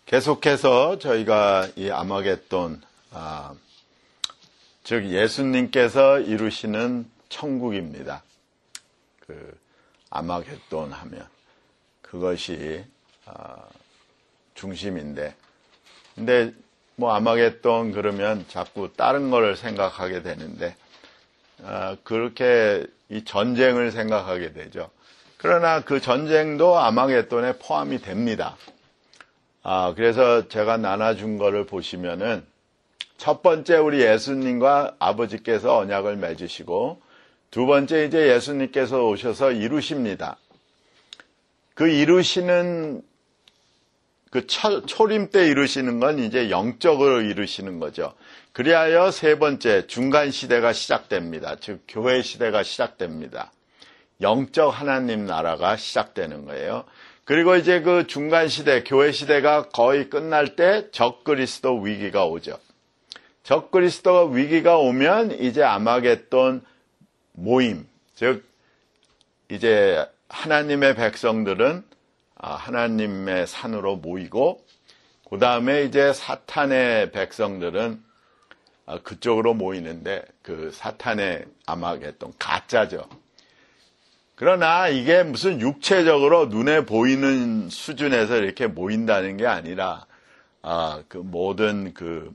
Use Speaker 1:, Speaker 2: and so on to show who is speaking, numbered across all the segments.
Speaker 1: 계속해서 저희가 이 아마겟돈, 즉 예수님께서 이루시는 천국입니다. 그 아마겟돈 하면 그것이 중심인데, 근데 뭐 아마겟돈 그러면 자꾸 다른 거를 생각하게 되는데, 그렇게 이 전쟁을 생각하게 되죠. 그러나 그 전쟁도 아마겟돈에 포함이 됩니다. 그래서 제가 나눠준 거를 보시면은, 첫 번째 우리 예수님과 아버지께서 언약을 맺으시고, 두 번째 이제 예수님께서 오셔서 이루십니다. 그 이루시는, 그 초림 때 이루시는 건 이제 영적으로 이루시는 거죠. 그리하여 세 번째 중간 시대가 시작됩니다. 즉 교회 시대가 시작됩니다. 영적 하나님 나라가 시작되는 거예요. 그리고 이제 그 중간 시대, 교회 시대가 거의 끝날 때 적그리스도 위기가 오죠. 적그리스도 위기가 오면 이제 아마겟돈 모임, 즉 이제 하나님의 백성들은 하나님의 산으로 모이고, 그 다음에 이제 사탄의 백성들은 그쪽으로 모이는데, 그 사탄의 아마겟돈 가짜죠. 그러나 이게 무슨 육체적으로 눈에 보이는 수준에서 이렇게 모인다는 게 아니라, 그 모든 그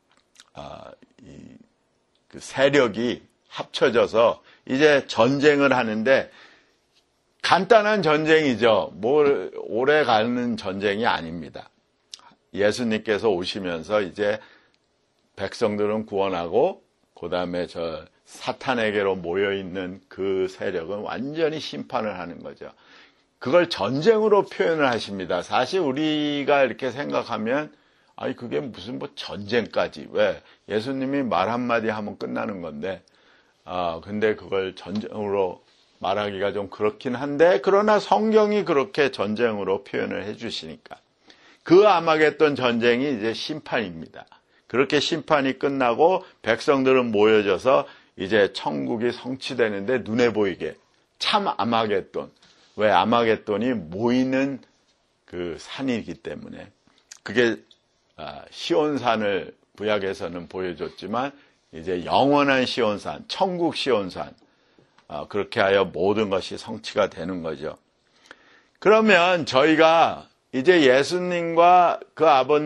Speaker 1: 세력이 합쳐져서 이제 전쟁을 하는데, 간단한 전쟁이죠. 오래 가는 전쟁이 아닙니다. 예수님께서 오시면서 이제 백성들은 구원하고, 그 다음에 저 사탄에게로 모여있는 그 세력은 완전히 심판을 하는 거죠. 그걸 전쟁으로 표현을 하십니다. 사실 우리가 이렇게 생각하면, 아니 그게 무슨 뭐 전쟁까지, 왜 예수님이 말 한마디 하면 끝나는 건데, 근데 그걸 전쟁으로 말하기가 좀 그렇긴 한데, 그러나 성경이 그렇게 전쟁으로 표현을 해주시니까 그 아마겟돈 전쟁이 이제 심판입니다. 그렇게 심판이 끝나고 백성들은 모여져서 이제 천국이 성취되는데, 눈에 보이게 참 아마겟돈, 왜 아마겟돈이 모이는 그 산이기 때문에. 그게 시온산을 구약에서는 보여줬지만, 이제 영원한 시온산, 천국 시온산, 그렇게 하여 모든 것이 성취가 되는 거죠. 그러면 저희가 이제 예수님과 그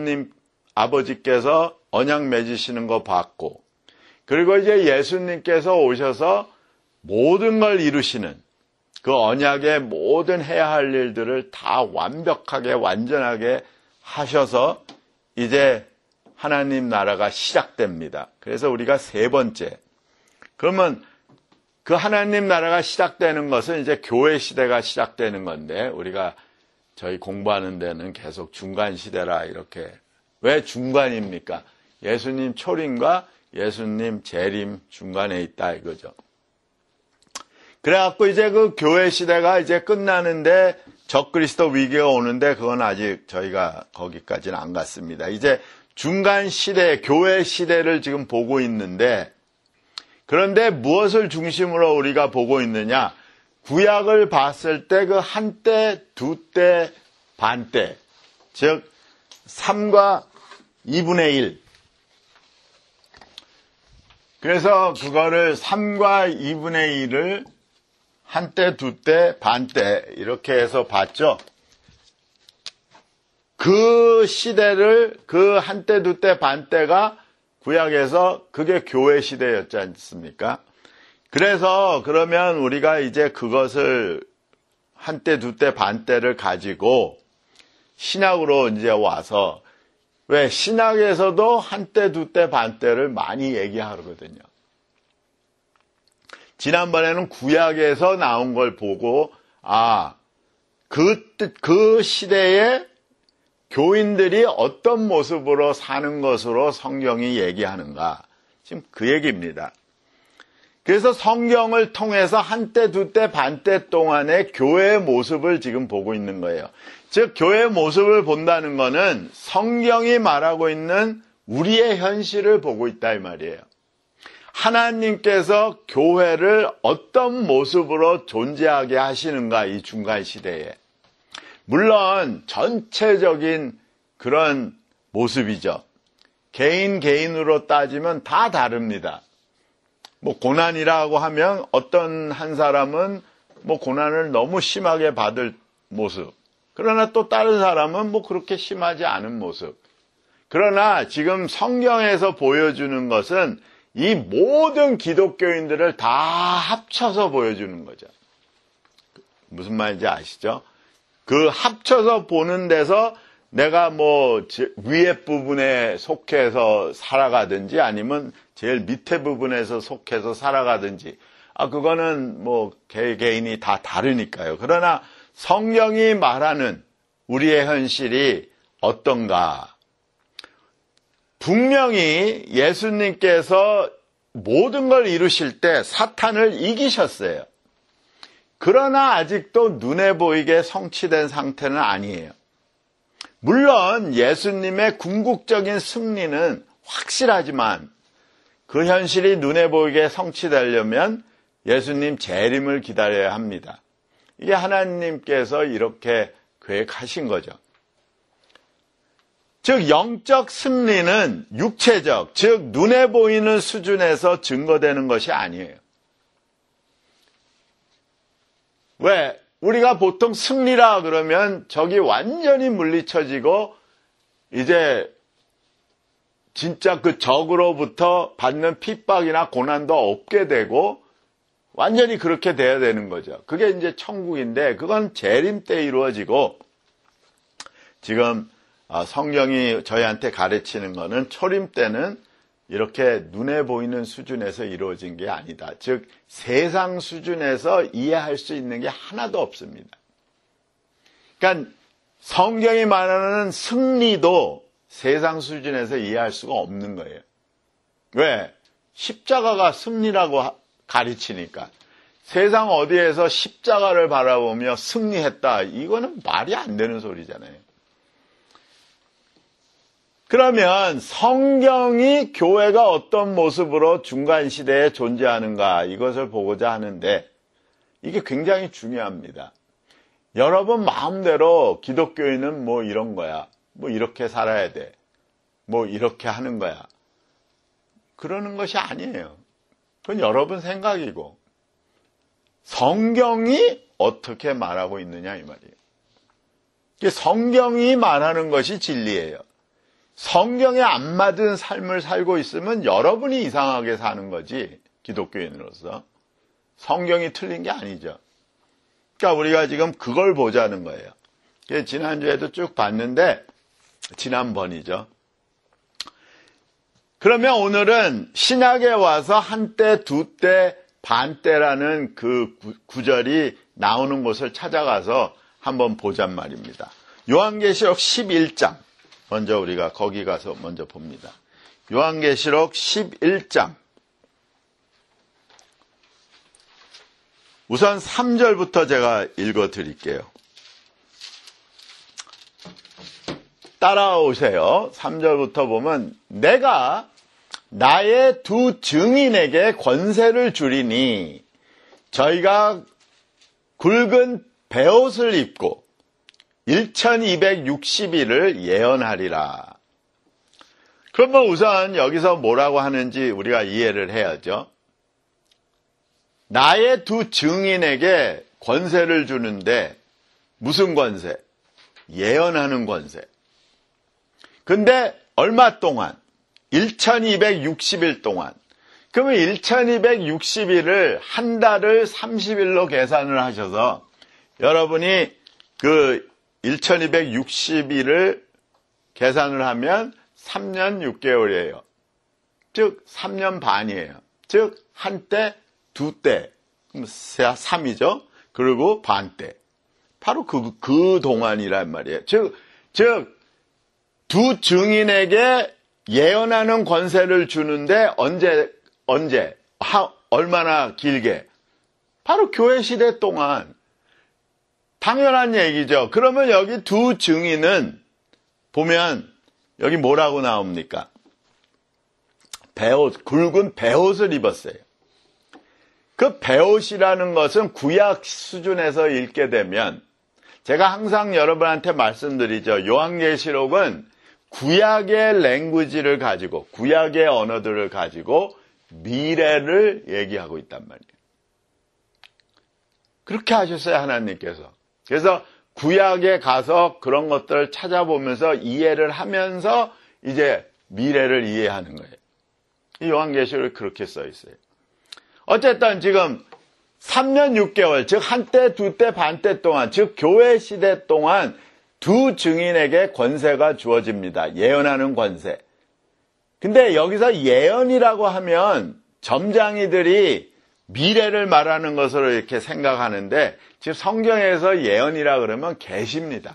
Speaker 1: 아버지께서 언약 맺으시는 거 봤고, 그리고 이제 예수님께서 오셔서 모든 걸 이루시는, 그 언약의 모든 해야 할 일들을 다 완벽하게 완전하게 하셔서 이제 하나님 나라가 시작됩니다. 그래서 우리가 세 번째, 그러면 그 하나님 나라가 시작되는 것은 이제 교회 시대가 시작되는 건데, 우리가 저희 공부하는 데는 계속 중간 시대라 이렇게. 왜 중간입니까? 예수님 초림과 예수님 재림 중간에 있다 이거죠. 그래갖고 이제 그 교회 시대가 이제 끝나는데, 적그리스도 위기가 오는데, 그건 아직 저희가 거기까지는 안 갔습니다. 이제 중간 시대, 교회 시대를 지금 보고 있는데, 그런데 무엇을 중심으로 우리가 보고 있느냐? 구약을 봤을 때 그 한때, 두때, 반때, 즉 3과 2분의 1. 그래서 그거를 3과 2분의 1을 한때, 두때, 반때 이렇게 해서 봤죠. 그 시대를, 그 한때, 두때, 반때가 구약에서 그게 교회 시대였지 않습니까? 그래서 그러면 우리가 이제 그것을 한때, 두때, 반때를 가지고 신약으로 이제 와서, 왜 신약에서도 한때, 두때, 반때를 많이 얘기하거든요. 지난번에는 구약에서 나온 걸 보고, 그 시대에 교인들이 어떤 모습으로 사는 것으로 성경이 얘기하는가. 지금 그 얘기입니다. 그래서 성경을 통해서 한때, 두때, 반때 동안의 교회의 모습을 지금 보고 있는 거예요. 즉, 교회의 모습을 본다는 것은 성경이 말하고 있는 우리의 현실을 보고 있다 이 말이에요. 하나님께서 교회를 어떤 모습으로 존재하게 하시는가, 이 중간 시대에. 물론 전체적인 그런 모습이죠. 개인으로 따지면 다 다릅니다. 뭐 고난이라고 하면 어떤 한 사람은 뭐 고난을 너무 심하게 받을 모습. 그러나 또 다른 사람은 뭐 그렇게 심하지 않은 모습. 그러나 지금 성경에서 보여주는 것은 이 모든 기독교인들을 다 합쳐서 보여주는 거죠. 무슨 말인지 아시죠? 그 합쳐서 보는 데서 내가 뭐 위에 부분에 속해서 살아가든지 아니면 제일 밑에 부분에서 속해서 살아가든지 그거는 뭐 개인이 다 다르니까요. 그러나 성경이 말하는 우리의 현실이 어떤가? 분명히 예수님께서 모든 걸 이루실 때 사탄을 이기셨어요. 그러나 아직도 눈에 보이게 성취된 상태는 아니에요. 물론 예수님의 궁극적인 승리는 확실하지만 그 현실이 눈에 보이게 성취되려면 예수님 재림을 기다려야 합니다. 이게 하나님께서 이렇게 계획하신 거죠. 즉 영적 승리는 육체적, 즉 눈에 보이는 수준에서 증거되는 것이 아니에요. 왜? 우리가 보통 승리라 그러면 적이 완전히 물리쳐지고 이제 진짜 그 적으로부터 받는 핍박이나 고난도 없게 되고 완전히 그렇게 돼야 되는 거죠. 그게 이제 천국인데 그건 재림 때 이루어지고 지금 성경이 저희한테 가르치는 거는 초림 때는 이렇게 눈에 보이는 수준에서 이루어진 게 아니다. 즉 세상 수준에서 이해할 수 있는 게 하나도 없습니다. 그러니까 성경이 말하는 승리도 세상 수준에서 이해할 수가 없는 거예요. 왜? 십자가가 승리라고 가르치니까. 세상 어디에서 십자가를 바라보며 승리했다. 이거는 말이 안 되는 소리잖아요. 그러면 성경이 교회가 어떤 모습으로 중간시대에 존재하는가 이것을 보고자 하는데 이게 굉장히 중요합니다. 여러분 마음대로 기독교인은 뭐 이런 거야. 뭐 이렇게 살아야 돼. 뭐 이렇게 하는 거야. 그러는 것이 아니에요. 그건 여러분 생각이고 성경이 어떻게 말하고 있느냐 이 말이에요. 성경이 말하는 것이 진리예요. 성경에 안 맞은 삶을 살고 있으면 여러분이 이상하게 사는 거지 기독교인으로서. 성경이 틀린 게 아니죠. 그러니까 우리가 지금 그걸 보자는 거예요. 지난주에도 쭉 봤는데 지난번이죠. 그러면 오늘은 신약에 와서 한때, 두때, 반때라는 그 구절이 나오는 곳을 찾아가서 한번 보잔 말입니다. 요한계시록 11장. 먼저 우리가 거기 가서 먼저 봅니다. 요한계시록 11장. 우선 3절부터 제가 읽어 드릴게요. 따라오세요. 3절부터 보면 내가 나의 두 증인에게 권세를 주리니 저희가 굵은 베옷을 입고 1260일을 예언하리라. 그러면 우선 여기서 뭐라고 하는지 우리가 이해를 해야죠. 나의 두 증인에게 권세를 주는데 무슨 권세? 예언하는 권세. 근데 얼마 동안? 1260일 동안. 그러면 1260일을 한 달을 30일로 계산을 하셔서 여러분이 그 1260일을 계산을 하면 3년 6개월이에요. 즉 3년 반이에요. 즉 한때, 두때, 3이죠. 그리고 반때. 바로 그 동안이란 말이에요. 즉 두 증인에게 예언하는 권세를 주는데 언제 얼마나 길게? 바로 교회 시대 동안. 당연한 얘기죠. 그러면 여기 두 증인은 보면 여기 뭐라고 나옵니까? 베옷, 굵은 베옷을 입었어요. 그 베옷이라는 것은 구약 수준에서 읽게 되면 제가 항상 여러분한테 말씀드리죠. 요한계시록은 구약의 랭귀지를 가지고, 구약의 언어들을 가지고 미래를 얘기하고 있단 말이에요. 그렇게 하셨어요, 하나님께서. 그래서 구약에 가서 그런 것들을 찾아보면서 이해를 하면서 이제 미래를 이해하는 거예요. 이 요한계시록에 그렇게 써 있어요. 어쨌든 지금 3년 6개월, 즉 한때, 두때, 반때 동안, 즉 교회 시대 동안 두 증인에게 권세가 주어집니다. 예언하는 권세. 근데 여기서 예언이라고 하면 점장이들이 미래를 말하는 것으로 이렇게 생각하는데, 지금 성경에서 예언이라 그러면 계시입니다.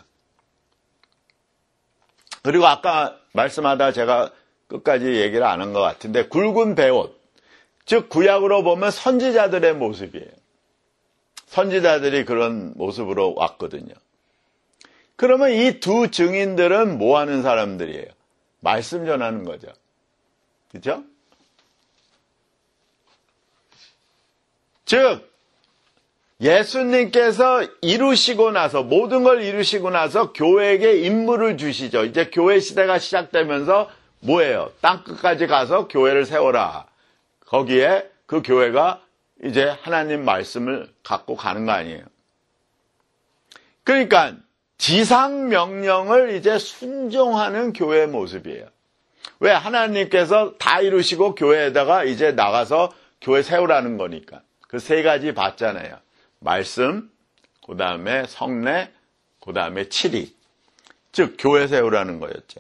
Speaker 1: 그리고 아까 말씀하다 제가 끝까지 얘기를 안 한 것 같은데, 굵은 배옷, 즉 구약으로 보면 선지자들의 모습이에요. 선지자들이 그런 모습으로 왔거든요. 그러면 이 두 증인들은 뭐 하는 사람들이에요? 말씀 전하는 거죠. 그렇죠? 즉 예수님께서 이루시고 나서, 모든 걸 이루시고 나서 교회에게 임무를 주시죠. 이제 교회 시대가 시작되면서 뭐예요? 땅끝까지 가서 교회를 세워라. 거기에 그 교회가 이제 하나님 말씀을 갖고 가는 거 아니에요. 그러니까 지상 명령을 이제 순종하는 교회의 모습이에요. 왜? 하나님께서 다 이루시고 교회에다가 이제 나가서 교회 세우라는 거니까. 그 세 가지 봤잖아요. 말씀, 그 다음에 성례, 그 다음에 칠이. 즉 교회 세우라는 거였죠.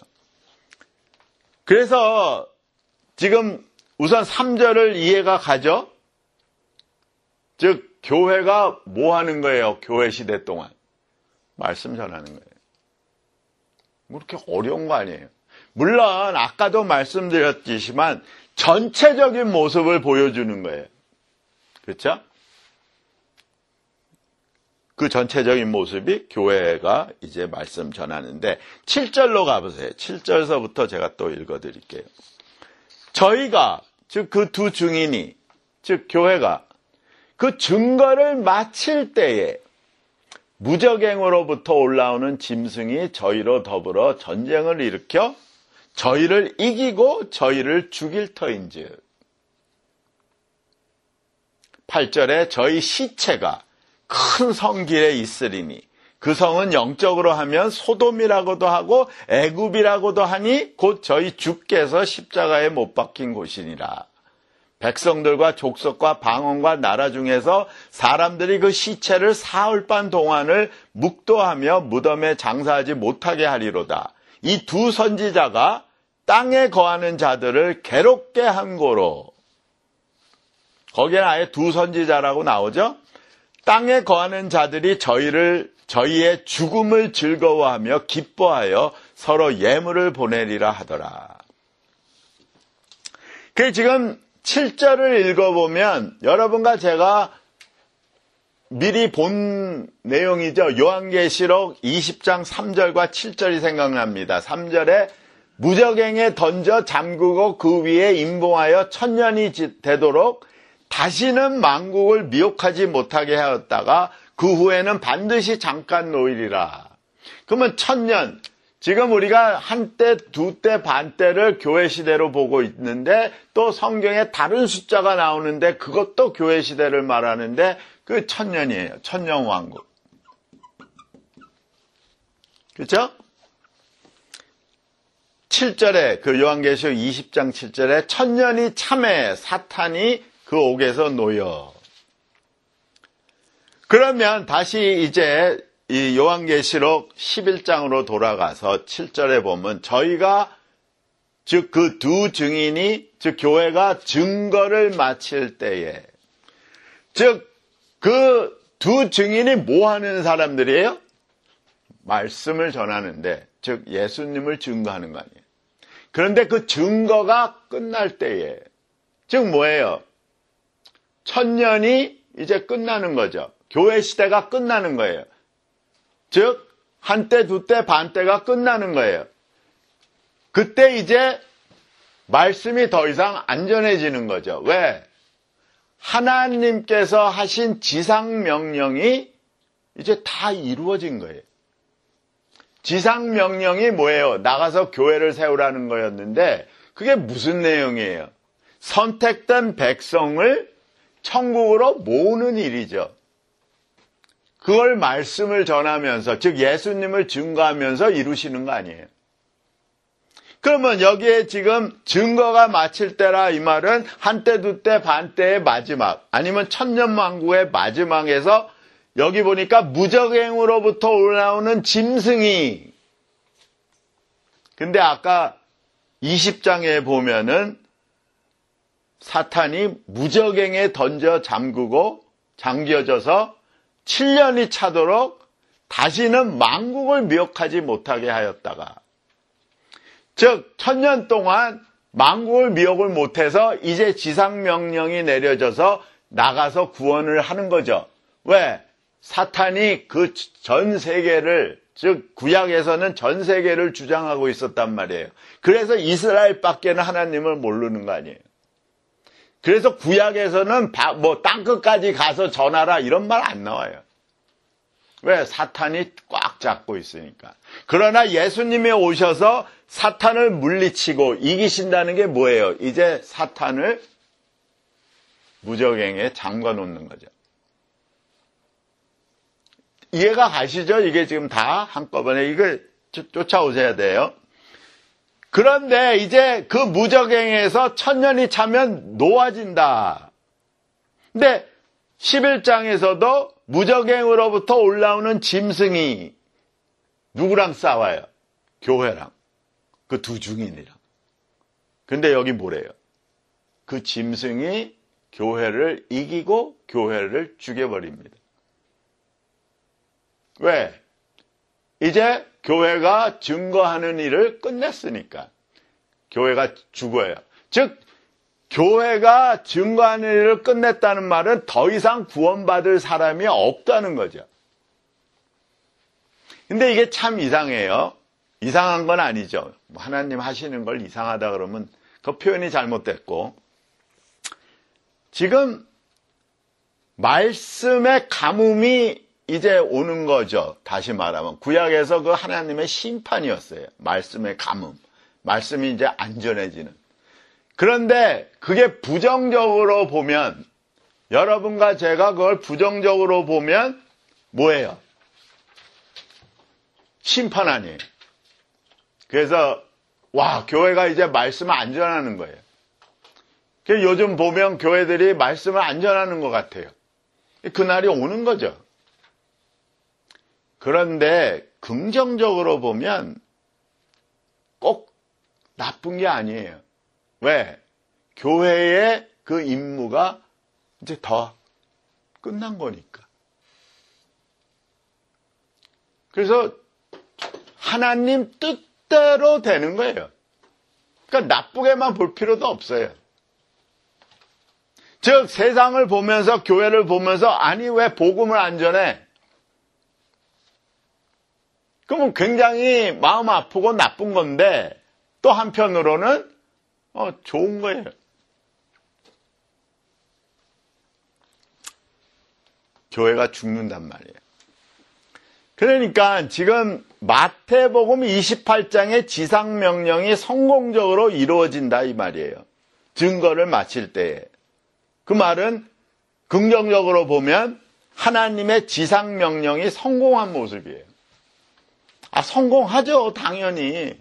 Speaker 1: 그래서 지금 우선 3절을 이해가 가죠? 즉 교회가 뭐 하는 거예요? 교회 시대 동안 말씀 전하는 거예요. 뭐 그렇게 어려운 거 아니에요. 물론 아까도 말씀드렸지만 전체적인 모습을 보여주는 거예요. 그렇죠? 그 전체적인 모습이 교회가 이제 말씀 전하는데 7절로 가보세요. 7절서부터 제가 또 읽어드릴게요. 저희가, 즉 그 두 증인이, 즉 교회가 그 증거를 마칠 때에 무적행으로부터 올라오는 짐승이 저희로 더불어 전쟁을 일으켜 저희를 이기고 저희를 죽일 터인즉. 8절에 저희 시체가 큰 성길에 있으리니 그 성은 영적으로 하면 소돔이라고도 하고 애굽이라고도 하니 곧 저희 주께서 십자가에 못 박힌 곳이니라. 백성들과 족속과 방언과 나라 중에서 사람들이 그 시체를 사흘반 동안을 묵도하며 무덤에 장사하지 못하게 하리로다. 이 두 선지자가 땅에 거하는 자들을 괴롭게 한 고로. 거기에는 아예 두 선지자라고 나오죠. 땅에 거하는 자들이 저희의 죽음을 즐거워하며 기뻐하여 서로 예물을 보내리라 하더라. 그 지금 7절을 읽어보면 여러분과 제가 미리 본 내용이죠. 요한계시록 20장 3절과 7절이 생각납니다. 3절에 무적행에 던져 잠그고 그 위에 임봉하여 1000년이 되도록 다시는 만국을 미혹하지 못하게 하였다가 그 후에는 반드시 잠깐 놓이리라. 그러면 1000년, 지금 우리가 한때, 두때, 반때를 교회 시대로 보고 있는데 또 성경에 다른 숫자가 나오는데 그것도 교회 시대를 말하는데 그 1000년이에요. 1000년 왕국. 그렇죠? 7절에 그 요한계시록 20장 7절에 1000년이 참해 사탄이 그 옥에서 놓여. 그러면 다시 이제 이 요한계시록 11장으로 돌아가서 7절에 보면 저희가 즉 그 두 증인이 즉 교회가 증거를 마칠 때에 즉 그 두 증인이 뭐 하는 사람들이에요? 말씀을 전하는데 즉 예수님을 증거하는 거 아니에요. 그런데 그 증거가 끝날 때에 즉 뭐예요? 1000년이 이제 끝나는 거죠. 교회 시대가 끝나는 거예요. 즉 한때, 두때, 반때가 끝나는 거예요. 그때 이제 말씀이 더 이상 안 전해지는 거죠. 왜? 하나님께서 하신 지상 명령이 이제 다 이루어진 거예요. 지상 명령이 뭐예요? 나가서 교회를 세우라는 거였는데 그게 무슨 내용이에요? 선택된 백성을 천국으로 모으는 일이죠. 그걸 말씀을 전하면서, 즉 예수님을 증거하면서 이루시는 거 아니에요. 그러면 여기에 지금 증거가 마칠 때라 이 말은 한때 두때 반때의 마지막, 아니면 천년만국의 마지막에서 여기 보니까 무적행으로부터 올라오는 짐승이, 근데 아까 20장에 보면은 사탄이 무적행에 던져 잠겨져서 7년이 차도록 다시는 만국을 미혹하지 못하게 하였다가, 즉 천년 동안 만국을 미혹을 못해서 이제 지상명령이 내려져서 나가서 구원을 하는 거죠. 왜? 사탄이 그 전 세계를, 즉 구약에서는 전 세계를 주장하고 있었단 말이에요. 그래서 이스라엘밖에는 하나님을 모르는 거 아니에요. 그래서 구약에서는 뭐 땅끝까지 가서 전하라 이런 말 안 나와요. 왜? 사탄이 꽉 잡고 있으니까. 그러나 예수님이 오셔서 사탄을 물리치고 이기신다는 게 뭐예요? 이제 사탄을 무적행에 잠궈 놓는 거죠. 이해가 가시죠? 이게 지금 다 한꺼번에 이걸 쫓아오셔야 돼요. 그런데 이제 그 무적행에서 천년이 차면 놓아진다. 근데 11장에서도 무적행으로부터 올라오는 짐승이 누구랑 싸워요? 교회랑. 그 두 증인이랑. 근데 여기 뭐래요? 그 짐승이 교회를 이기고 교회를 죽여버립니다. 왜? 이제 교회가 증거하는 일을 끝냈으니까. 교회가 죽어요. 즉 교회가 증거하는 일을 끝냈다는 말은 더 이상 구원받을 사람이 없다는 거죠. 근데 이게 참 이상해요. 이상한 건 아니죠. 하나님 하시는 걸 이상하다 그러면 그 표현이 잘못됐고, 지금 말씀의 가뭄이 이제 오는 거죠. 다시 말하면 구약에서 그 하나님의 심판이었어요. 말씀의 가뭄. 말씀이 이제 안전해지는. 그런데 그게 부정적으로 보면, 여러분과 제가 그걸 부정적으로 보면 뭐예요? 심판 아니에요. 그래서 와, 교회가 이제 말씀을 안 전하는 거예요. 요즘 보면 교회들이 말씀을 안 전하는 것 같아요. 그날이 오는 거죠. 그런데 긍정적으로 보면 꼭 나쁜 게 아니에요. 왜? 교회의 그 임무가 이제 더 끝난 거니까. 그래서 하나님 뜻대로 되는 거예요. 그러니까 나쁘게만 볼 필요도 없어요. 즉 세상을 보면서, 교회를 보면서 아니 왜 복음을 안 전해? 그러면 굉장히 마음 아프고 나쁜 건데 또 한편으로는 좋은 거예요. 교회가 죽는단 말이에요. 그러니까 지금 마태복음 28장의 지상명령이 성공적으로 이루어진다 이 말이에요. 증거를 마칠 때에. 그 말은 긍정적으로 보면 하나님의 지상명령이 성공한 모습이에요. 성공하죠. 당연히.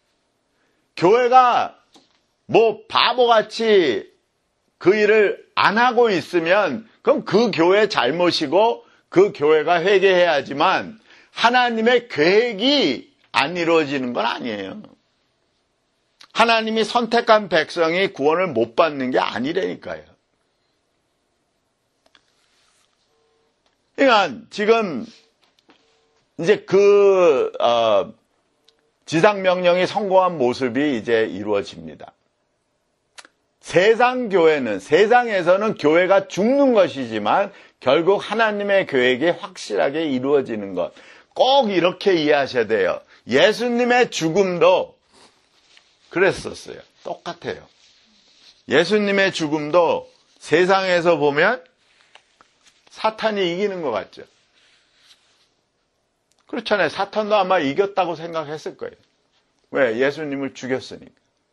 Speaker 1: 교회가 뭐 바보같이 그 일을 안 하고 있으면 그럼 그 교회 잘못이고 그 교회가 회개해야지만 하나님의 계획이 안 이루어지는 건 아니에요. 하나님이 선택한 백성이 구원을 못 받는 게 아니라니까요. 그러니까 지금 이제 지상명령이 성공한 모습이 이제 이루어집니다. 세상에서는 교회가 죽는 것이지만 결국 하나님의 계획이 확실하게 이루어지는 것. 꼭 이렇게 이해하셔야 돼요. 예수님의 죽음도 그랬었어요. 똑같아요. 예수님의 죽음도 세상에서 보면 사탄이 이기는 것 같죠. 그렇잖아요. 사탄도 아마 이겼다고 생각했을 거예요. 왜? 예수님을 죽였으니까.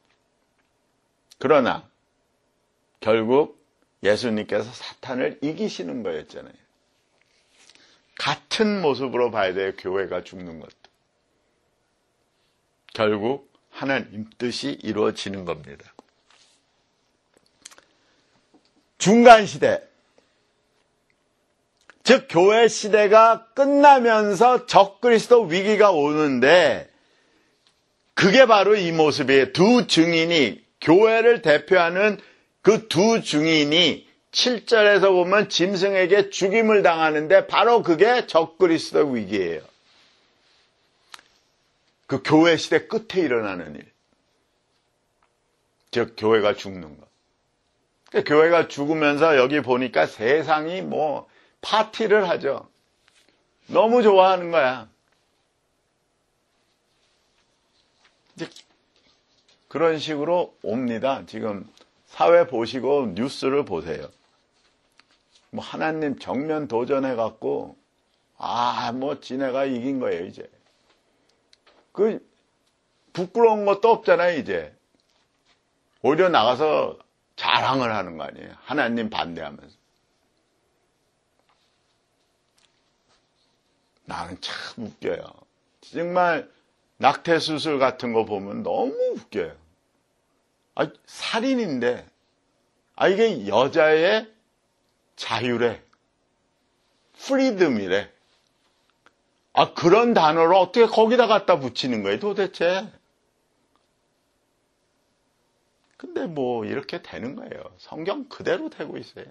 Speaker 1: 그러나 결국 예수님께서 사탄을 이기시는 거였잖아요. 같은 모습으로 봐야 돼요. 교회가 죽는 것도. 결국 하나님 뜻이 이루어지는 겁니다. 중간시대, 즉 교회 시대가 끝나면서 적그리스도 위기가 오는데 그게 바로 이 모습이에요. 두 증인이, 교회를 대표하는 그 두 증인이 7절에서 보면 짐승에게 죽임을 당하는데 바로 그게 적그리스도 위기예요. 그 교회 시대 끝에 일어나는 일. 즉 교회가 죽는 것. 교회가 죽으면서 여기 보니까 세상이 뭐 파티를 하죠. 너무 좋아하는 거야. 이제 그런 식으로 옵니다. 지금 사회 보시고 뉴스를 보세요. 뭐 하나님 정면 도전해갖고 뭐 지네가 이긴 거예요 이제. 그 부끄러운 것도 없잖아요 이제. 오히려 나가서 자랑을 하는 거 아니에요. 하나님 반대하면서. 나는 참 웃겨요. 정말 낙태수술 같은 거 보면 너무 웃겨요. 살인인데, 이게 여자의 자유래. 프리덤이래. 그런 단어를 어떻게 거기다 갖다 붙이는 거예요, 도대체? 근데 뭐, 이렇게 되는 거예요. 성경 그대로 되고 있어요.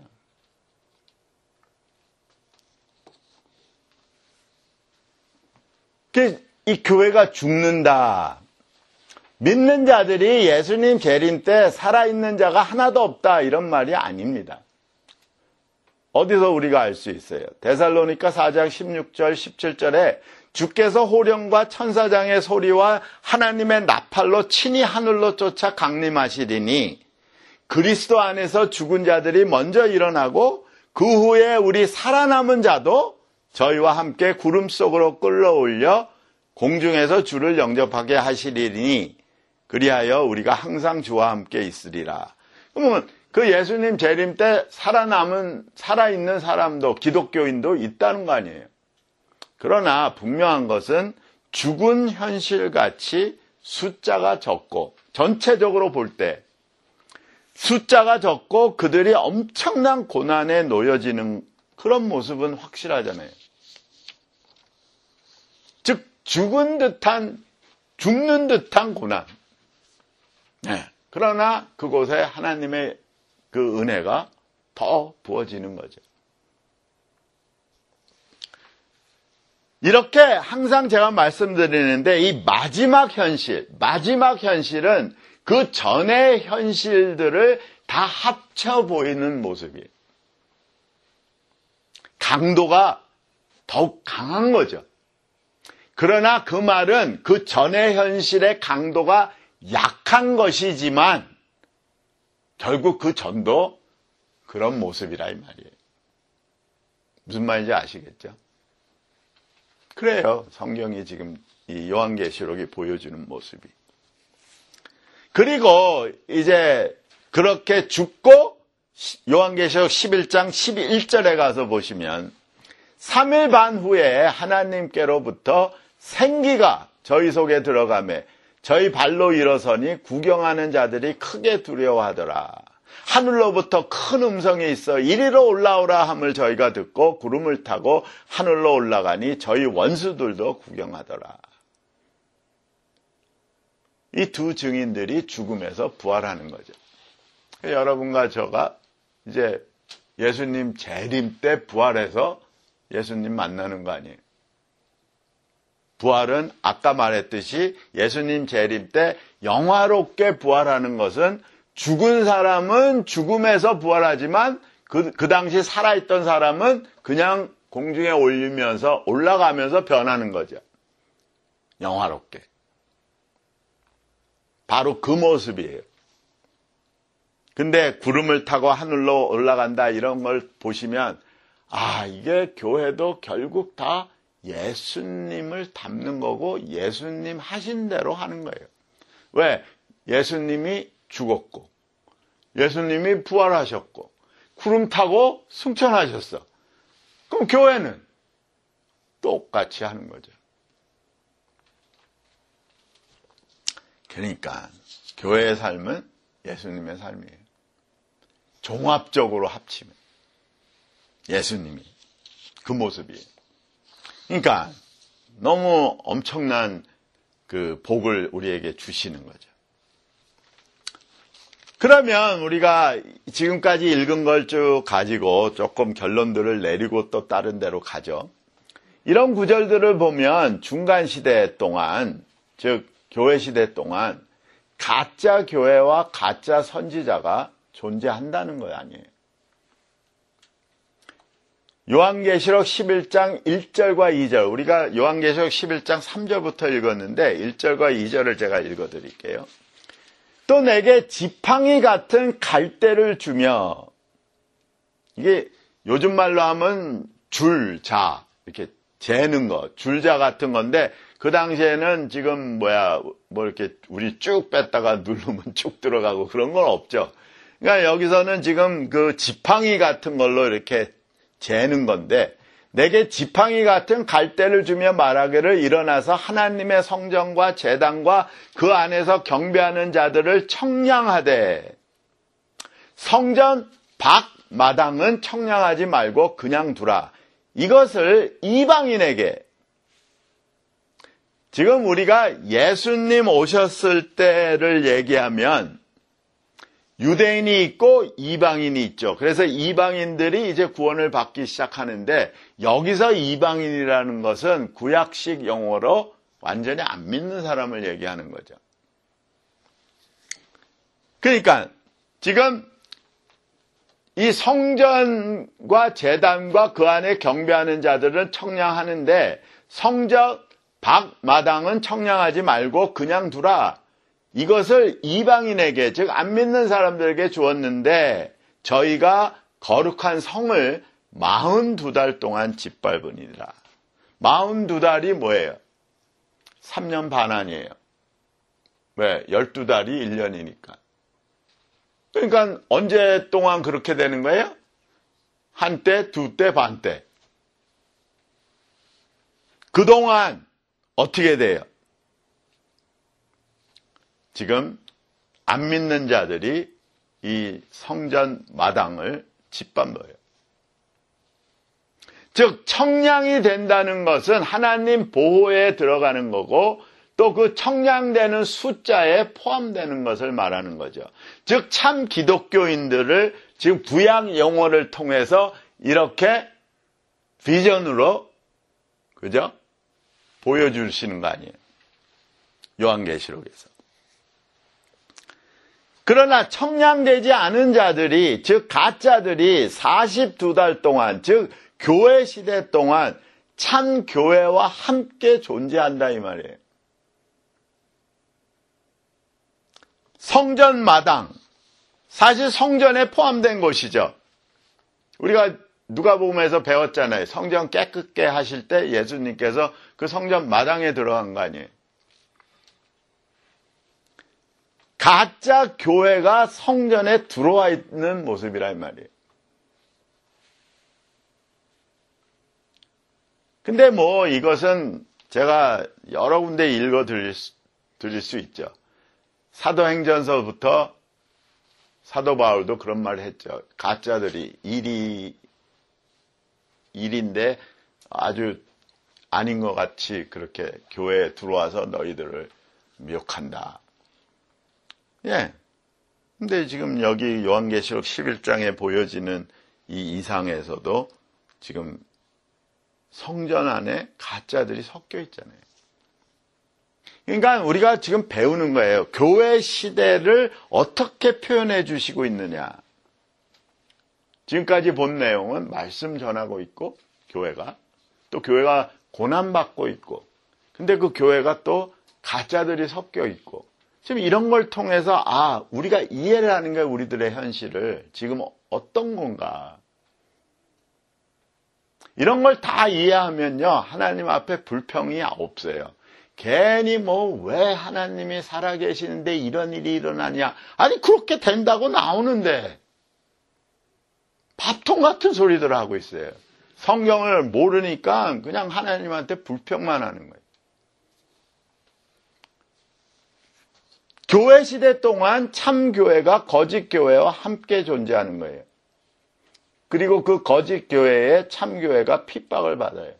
Speaker 1: 이 교회가 죽는다. 믿는 자들이 예수님 재림 때 살아있는 자가 하나도 없다. 이런 말이 아닙니다. 어디서 우리가 알 수 있어요? 데살로니가 4장 16절 17절에 주께서 호령과 천사장의 소리와 하나님의 나팔로 친히 하늘로 쫓아 강림하시리니 그리스도 안에서 죽은 자들이 먼저 일어나고 그 후에 우리 살아남은 자도 저희와 함께 구름 속으로 끌어올려 공중에서 주를 영접하게 하시리니 그리하여 우리가 항상 주와 함께 있으리라. 그러면 그 예수님 재림 때 살아있는 사람도 기독교인도 있다는 거 아니에요. 그러나 분명한 것은 죽은 현실같이 숫자가 적고 전체적으로 볼 때 숫자가 적고 그들이 엄청난 고난에 놓여지는 그런 모습은 확실하잖아요. 즉 죽는 듯한 고난. 네. 그러나 그곳에 하나님의 그 은혜가 더 부어지는 거죠. 이렇게 항상 제가 말씀드리는데 이 마지막 현실은 그 전의 현실들을 다 합쳐 보이는 모습이에요. 강도가 더욱 강한 거죠. 그러나 그 말은 그 전의 현실의 강도가 약한 것이지만 결국 그 전도 그런 모습이라 이 말이에요. 무슨 말인지 아시겠죠? 그래요. 성경이 지금 이 요한계시록이 보여주는 모습이. 그리고 이제 그렇게 죽고 요한계시록 11장 11절에 가서 보시면 3일 반 후에 하나님께로부터 생기가 저희 속에 들어가매 저희 발로 일어서니 구경하는 자들이 크게 두려워하더라. 하늘로부터 큰 음성이 있어 이리로 올라오라 함을 저희가 듣고 구름을 타고 하늘로 올라가니 저희 원수들도 구경하더라. 이 두 증인들이 죽음에서 부활하는 거죠. 여러분과 저가 이제 예수님 재림 때 부활해서 예수님 만나는 거 아니에요. 부활은 아까 말했듯이 예수님 재림 때 영화롭게 부활하는 것은 죽은 사람은 죽음에서 부활하지만 그 당시 살아있던 사람은 그냥 공중에 올라가면서 변하는 거죠. 영화롭게. 바로 그 모습이에요. 근데 구름을 타고 하늘로 올라간다 이런 걸 보시면 이게 교회도 결국 다 예수님을 닮는 거고 예수님 하신 대로 하는 거예요. 왜? 예수님이 죽었고 예수님이 부활하셨고 구름 타고 승천하셨어. 그럼 교회는 똑같이 하는 거죠. 그러니까 교회의 삶은 예수님의 삶이에요. 종합적으로 합치면 예수님이 그 모습이에요. 그러니까 너무 엄청난 그 복을 우리에게 주시는 거죠. 그러면 우리가 지금까지 읽은 걸 쭉 가지고 조금 결론들을 내리고 또 다른 데로 가죠. 이런 구절들을 보면 중간 시대 동안, 즉 교회 시대 동안 가짜 교회와 가짜 선지자가 존재한다는 거 아니에요. 요한계시록 11장 1절과 2절, 우리가 요한계시록 11장 3절부터 읽었는데 1절과 2절을 제가 읽어드릴게요. 또 내게 지팡이 같은 갈대를 주며, 이게 요즘 말로 하면 줄자, 이렇게 재는 거, 줄자 같은 건데 그 당시에는 지금 뭐 이렇게 우리 쭉 뺐다가 누르면 쭉 들어가고 그런 건 없죠. 그러니까 여기서는 지금 그 지팡이 같은 걸로 이렇게 재는 건데, 내게 지팡이 같은 갈대를 주며 말하기를 일어나서 하나님의 성전과 제단과 그 안에서 경배하는 자들을 청량하되, 성전 밖 마당은 청량하지 말고 그냥 두라. 이것을 이방인에게, 지금 우리가 예수님 오셨을 때를 얘기하면 유대인이 있고 이방인이 있죠. 그래서 이방인들이 이제 구원을 받기 시작하는데, 여기서 이방인이라는 것은 구약식 용어로 완전히 안 믿는 사람을 얘기하는 거죠. 그러니까 지금 이 성전과 제단과 그 안에 경배하는 자들은 청량하는데 성전 밖 마당은 청량하지 말고 그냥 두라. 이것을 이방인에게, 즉 안 믿는 사람들에게 주었는데 저희가 거룩한 성을 42달 동안 짓밟으니라. 42달이 뭐예요? 3년 반 아니에요. 왜? 12달이 1년이니까. 그러니까 언제 동안 그렇게 되는 거예요? 한때, 두때, 반때. 그동안 어떻게 돼요? 지금 안 믿는 자들이 이 성전 마당을 짓밟아요. 즉 청량이 된다는 것은 하나님 보호에 들어가는 거고, 또 그 청량되는 숫자에 포함되는 것을 말하는 거죠. 즉 참 기독교인들을 지금 구약 용어를 통해서 이렇게 비전으로, 그죠? 보여주시는 거 아니에요. 요한계시록에서. 그러나 청량되지 않은 자들이, 즉 가짜들이 42달 동안, 즉 교회 시대 동안 참 교회와 함께 존재한다 이 말이에요. 성전 마당, 사실 성전에 포함된 곳이죠. 우리가 누가복음에서 배웠잖아요. 성전 깨끗게 하실 때 예수님께서 그 성전 마당에 들어간 거 아니에요. 가짜 교회가 성전에 들어와 있는 모습이란 말이에요. 근데 뭐 이것은 제가 여러 군데 읽어 드릴 수 있죠. 사도행전서부터 사도 바울도 그런 말을 했죠. 가짜들이 일인데 아주 아닌 것 같이 그렇게 교회에 들어와서 너희들을 미혹한다. 예. 근데 지금 여기 요한계시록 11장에 보여지는 이 이상에서도 지금 성전 안에 가짜들이 섞여 있잖아요. 그러니까 우리가 지금 배우는 거예요. 교회 시대를 어떻게 표현해 주시고 있느냐. 지금까지 본 내용은 말씀 전하고 있고, 교회가 또 교회가 고난받고 있고, 근데 그 교회가 또 가짜들이 섞여 있고, 지금 이런 걸 통해서 우리가 이해를 하는 거예요. 우리들의 현실을 지금 어떤 건가. 이런 걸 다 이해하면요, 하나님 앞에 불평이 없어요. 괜히 왜 하나님이 살아계시는데 이런 일이 일어나냐. 아니, 그렇게 된다고 나오는데 밥통 같은 소리들 하고 있어요. 성경을 모르니까 그냥 하나님한테 불평만 하는 거예요. 교회 시대 동안 참 교회가 거짓 교회와 함께 존재하는 거예요. 그리고 그 거짓 교회에 참 교회가 핍박을 받아요.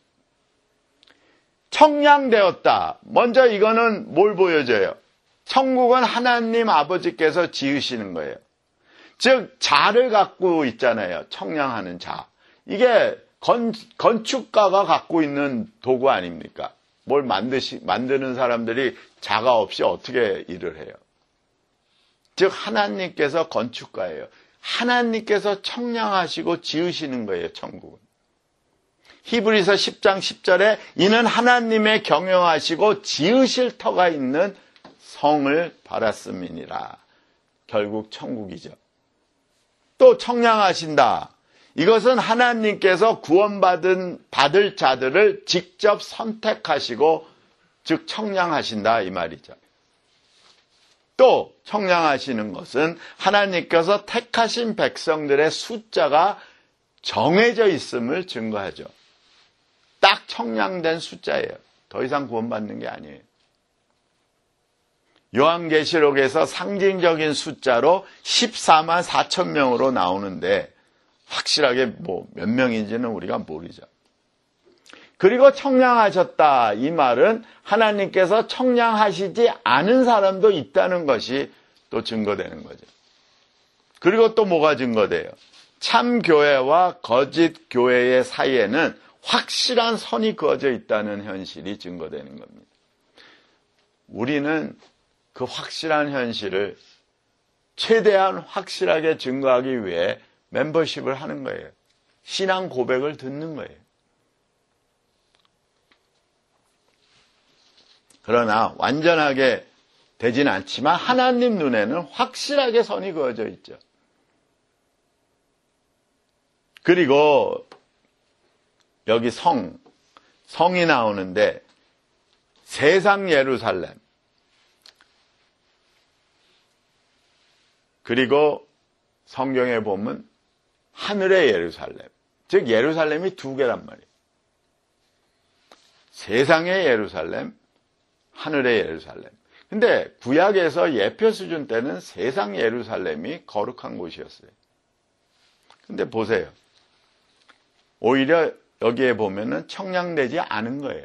Speaker 1: 청량되었다. 먼저 이거는 뭘 보여줘요? 천국은 하나님 아버지께서 지으시는 거예요. 즉 자를 갖고 있잖아요. 청량하는 자. 이게 건축가가 갖고 있는 도구 아닙니까? 뭘 만드는 사람들이 자가 없이 어떻게 일을 해요? 즉 하나님께서 건축가예요. 하나님께서 청량하시고 지으시는 거예요. 천국은. 히브리서 10장 10절에 이는 하나님의 경영하시고 지으실 터가 있는 성을 바랐음이니라. 결국 천국이죠. 또 청량하신다. 이것은 하나님께서 받을 자들을 직접 선택하시고 즉 청량하신다 이 말이죠. 또 청량하시는 것은 하나님께서 택하신 백성들의 숫자가 정해져 있음을 증거하죠. 딱 청량된 숫자예요. 더 이상 구원받는 게 아니에요. 요한계시록에서 상징적인 숫자로 14만 4천 명으로 나오는데 확실하게 몇 명인지는 우리가 모르죠. 그리고 청량하셨다. 이 말은 하나님께서 청량하시지 않은 사람도 있다는 것이 또 증거되는 거죠. 그리고 또 뭐가 증거돼요? 참 교회와 거짓 교회의 사이에는 확실한 선이 그어져 있다는 현실이 증거되는 겁니다. 우리는 그 확실한 현실을 최대한 확실하게 증거하기 위해 멤버십을 하는 거예요. 신앙 고백을 듣는 거예요. 그러나 완전하게 되진 않지만 하나님 눈에는 확실하게 선이 그어져 있죠. 그리고 여기 성이 나오는데 세상 예루살렘 그리고 성경에 보면 하늘의 예루살렘, 즉 예루살렘이 두 개란 말이에요. 세상의 예루살렘, 하늘의 예루살렘. 근데 구약에서 예표 수준 때는 세상 예루살렘이 거룩한 곳이었어요. 근데 보세요. 오히려 여기에 보면은 청량되지 않은 거예요.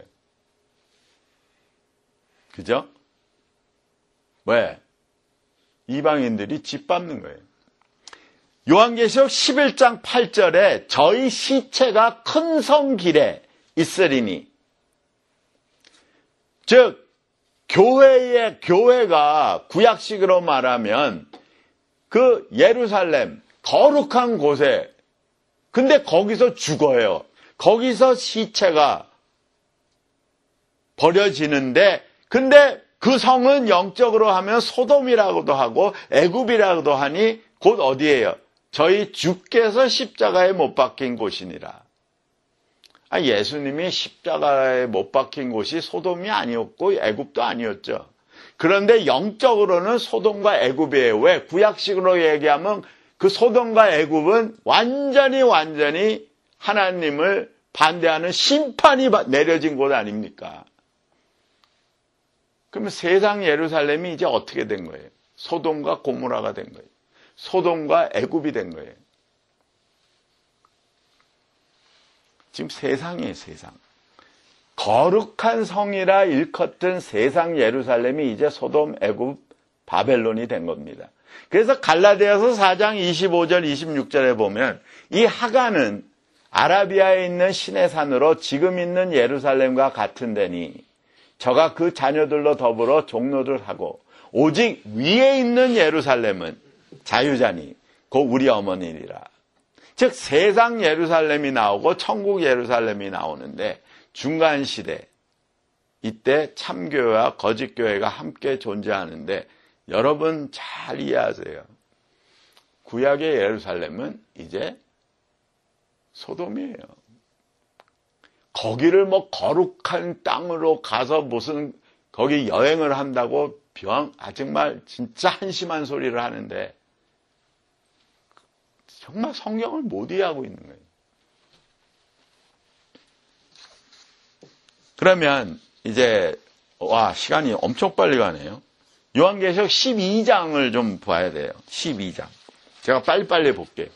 Speaker 1: 그죠? 왜? 이방인들이 짓밟는 거예요. 요한계시록 11장 8절에 저희 시체가 큰 성 길에 있으리니, 즉 교회가 구약식으로 말하면 그 예루살렘 거룩한 곳에, 근데 거기서 죽어요. 거기서 시체가 버려지는데, 근데 그 성은 영적으로 하면 소돔이라고도 하고 애굽이라고도 하니 곧 어디예요? 저희 주께서 십자가에 못 박힌 곳이니라. 예수님이 십자가에 못 박힌 곳이 소돔이 아니었고 애굽도 아니었죠. 그런데 영적으로는 소돔과 애굽이에요. 왜? 구약식으로 얘기하면 그 소돔과 애굽은 완전히 하나님을 반대하는 심판이 내려진 곳 아닙니까? 그러면 세상 예루살렘이 이제 어떻게 된 거예요? 소돔과 고모라가 된 거예요. 소돔과 애굽이 된 거예요. 지금 세상이에요, 세상. 거룩한 성이라 일컫던 세상 예루살렘이 이제 소돔, 애굽, 바벨론이 된 겁니다. 그래서 갈라디아서 4장 25절, 26절에 보면 이 하가는 아라비아에 있는 신의 산으로 지금 있는 예루살렘과 같은 데니 저가 그 자녀들로 더불어 종로를 하고 오직 위에 있는 예루살렘은 자유자니 곧 우리 어머니니라. 즉 세상 예루살렘이 나오고 천국 예루살렘이 나오는데 중간 시대, 이때 참교회와 거짓교회가 함께 존재하는데 여러분 잘 이해하세요. 구약의 예루살렘은 이제 소돔이에요. 거기를 뭐 거룩한 땅으로 가서 무슨 거기 여행을 한다고 정말 진짜 한심한 소리를 하는데 정말 성경을 못 이해하고 있는 거예요. 그러면 이제 시간이 엄청 빨리 가네요. 요한계시록 12장을 좀 봐야 돼요. 12장. 제가 빨리빨리 볼게요.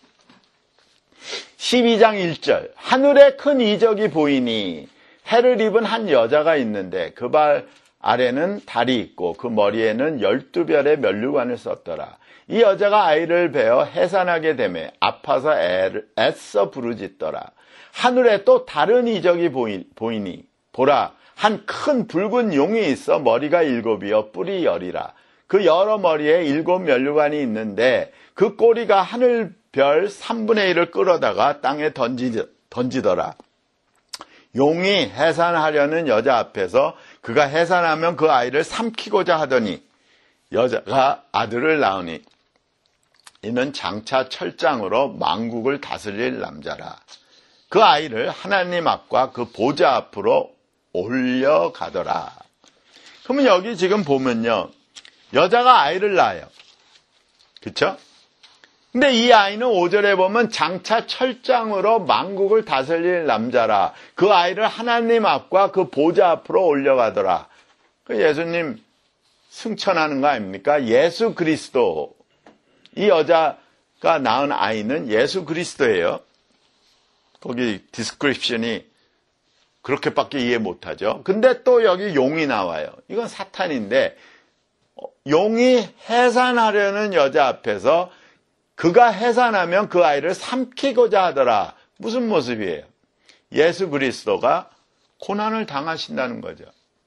Speaker 1: 12장 1절. 하늘에 큰 이적이 보이니 해를 입은 한 여자가 있는데 그 발 아래는 달이 있고 그 머리에는 12별의 면류관을 썼더라. 이 여자가 아이를 베어 해산하게 되매 아파서 애써 부르짖더라. 하늘에 또 다른 이적이 보이니 보라, 한 큰 붉은 용이 있어 머리가 7이요 뿔이 10이라. 그 여러 머리에 7 면류관이 있는데 그 꼬리가 하늘별 3분의 1을 끌어다가 땅에 던지더라. 용이 해산하려는 여자 앞에서 그가 해산하면 그 아이를 삼키고자 하더니 여자가 아들을 낳으니 이는 장차 철장으로 만국을 다스릴 남자라. 그 아이를 하나님 앞과 그 보좌 앞으로 올려가더라. 그러면 여기 지금 보면요, 여자가 아이를 낳아요. 그쵸? 근데 이 아이는 5절에 보면 장차 철장으로 만국을 다스릴 남자라. 그 아이를 하나님 앞과 그 보좌 앞으로 올려가더라. 그 예수님 승천하는 거 아닙니까? 예수 그리스도. 이 여자가 낳은 아이는 예수 그리스도예요. 거기 디스크립션이 그렇게밖에 이해 못하죠. 근데 또 여기 용이 나와요. 이건 사탄인데 용이 해산하려는 여자 앞에서 그가 해산하면 그 아이를 삼키고자 하더라. 무슨 모습이에요? 예수 그리스도가 고난을 당하신다는 거죠.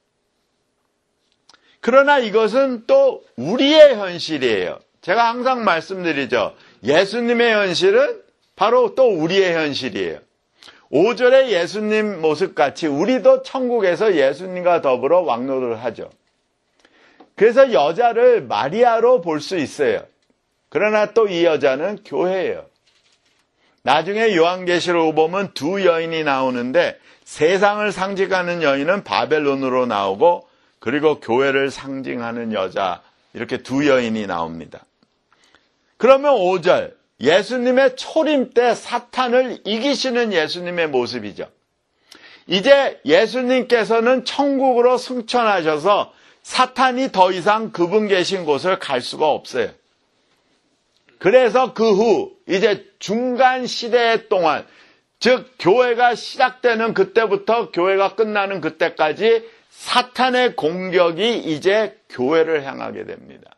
Speaker 1: 그러나 이것은 또 우리의 현실이에요. 제가 항상 말씀드리죠. 예수님의 현실은 바로 또 우리의 현실이에요. 5절의 예수님 모습같이 우리도 천국에서 예수님과 더불어 왕노를 하죠. 그래서 여자를 마리아로 볼 수 있어요. 그러나 또 이 여자는 교회예요. 나중에 요한계시록 보면 두 여인이 나오는데 세상을 상징하는 여인은 바벨론으로 나오고 그리고 교회를 상징하는 여자, 이렇게 두 여인이 나옵니다. 그러면 5절, 예수님의 초림 때 사탄을 이기시는 예수님의 모습이죠. 이제 예수님께서는 천국으로 승천하셔서 사탄이 더 이상 그분 계신 곳을 갈 수가 없어요. 그래서 그 후 이제 중간 시대 동안, 즉 교회가 시작되는 그때부터 교회가 끝나는 그때까지 사탄의 공격이 이제 교회를 향하게 됩니다.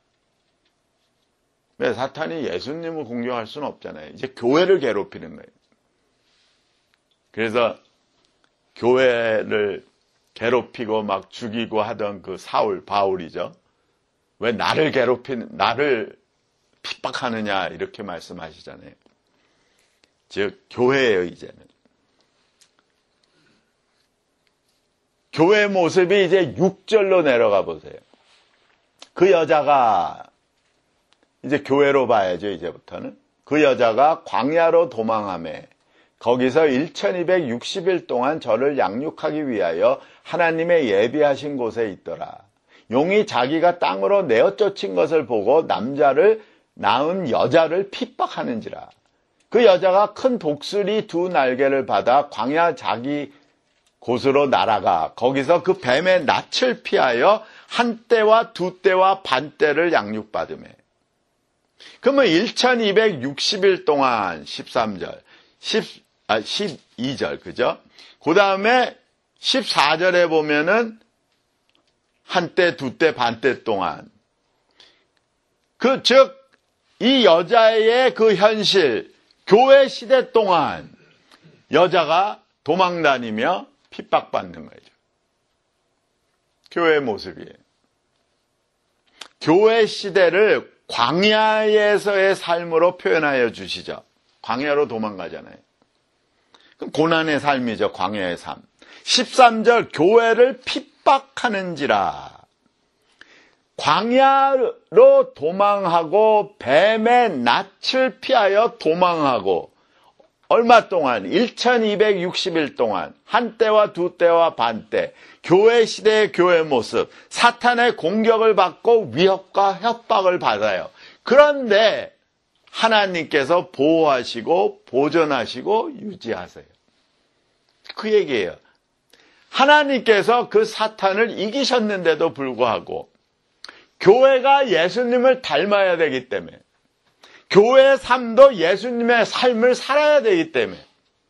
Speaker 1: 왜? 사탄이 예수님을 공격할 수는 없잖아요. 이제 교회를 괴롭히는 거예요. 그래서 교회를 괴롭히고 막 죽이고 하던 그 바울이죠. 왜 나를 핍박하느냐 이렇게 말씀하시잖아요. 즉 교회예요. 이제는 교회의 모습이 이제 6절로 내려가 보세요. 그 여자가 이제 교회로 봐야죠. 이제부터는 그 여자가 광야로 도망하매 거기서 1260일 동안 저를 양육하기 위하여 하나님의 예비하신 곳에 있더라. 용이 자기가 땅으로 내어쫓은 것을 보고 남자를 낳은 여자를 핍박하는지라. 그 여자가 큰 독수리 2 날개를 받아 광야 자기 곳으로 날아가 거기서 그 뱀의 낯을 피하여 1때와 2때와 반때를 양육받으매. 그러면 1260일 동안 13절, 12절, 그죠? 그 다음에 14절에 보면은 1때, 2때, 반때 동안. 즉, 이 여자의 그 현실, 교회 시대 동안 여자가 도망다니며 핍박받는 거죠. 교회의 모습이에요. 교회 시대를 광야에서의 삶으로 표현하여 주시죠. 광야로 도망가잖아요. 그럼 고난의 삶이죠. 광야의 삶. 13절 교회를 핍박하는지라. 광야로 도망하고 뱀의 낯을 피하여 도망하고 얼마 동안 1260일 동안 한때와 두때와 반때 교회 시대의 교회 모습, 사탄의 공격을 받고 위협과 협박을 받아요. 그런데 하나님께서 보호하시고 보존하시고 유지하세요. 그 얘기예요. 하나님께서 그 사탄을 이기셨는데도 불구하고 교회가 예수님을 닮아야 되기 때문에, 교회의 삶도 예수님의 삶을 살아야 되기 때문에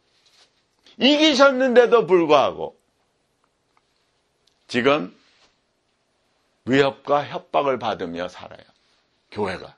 Speaker 1: 이기셨는데도 불구하고 지금 위협과 협박을 받으며 살아요. 교회가.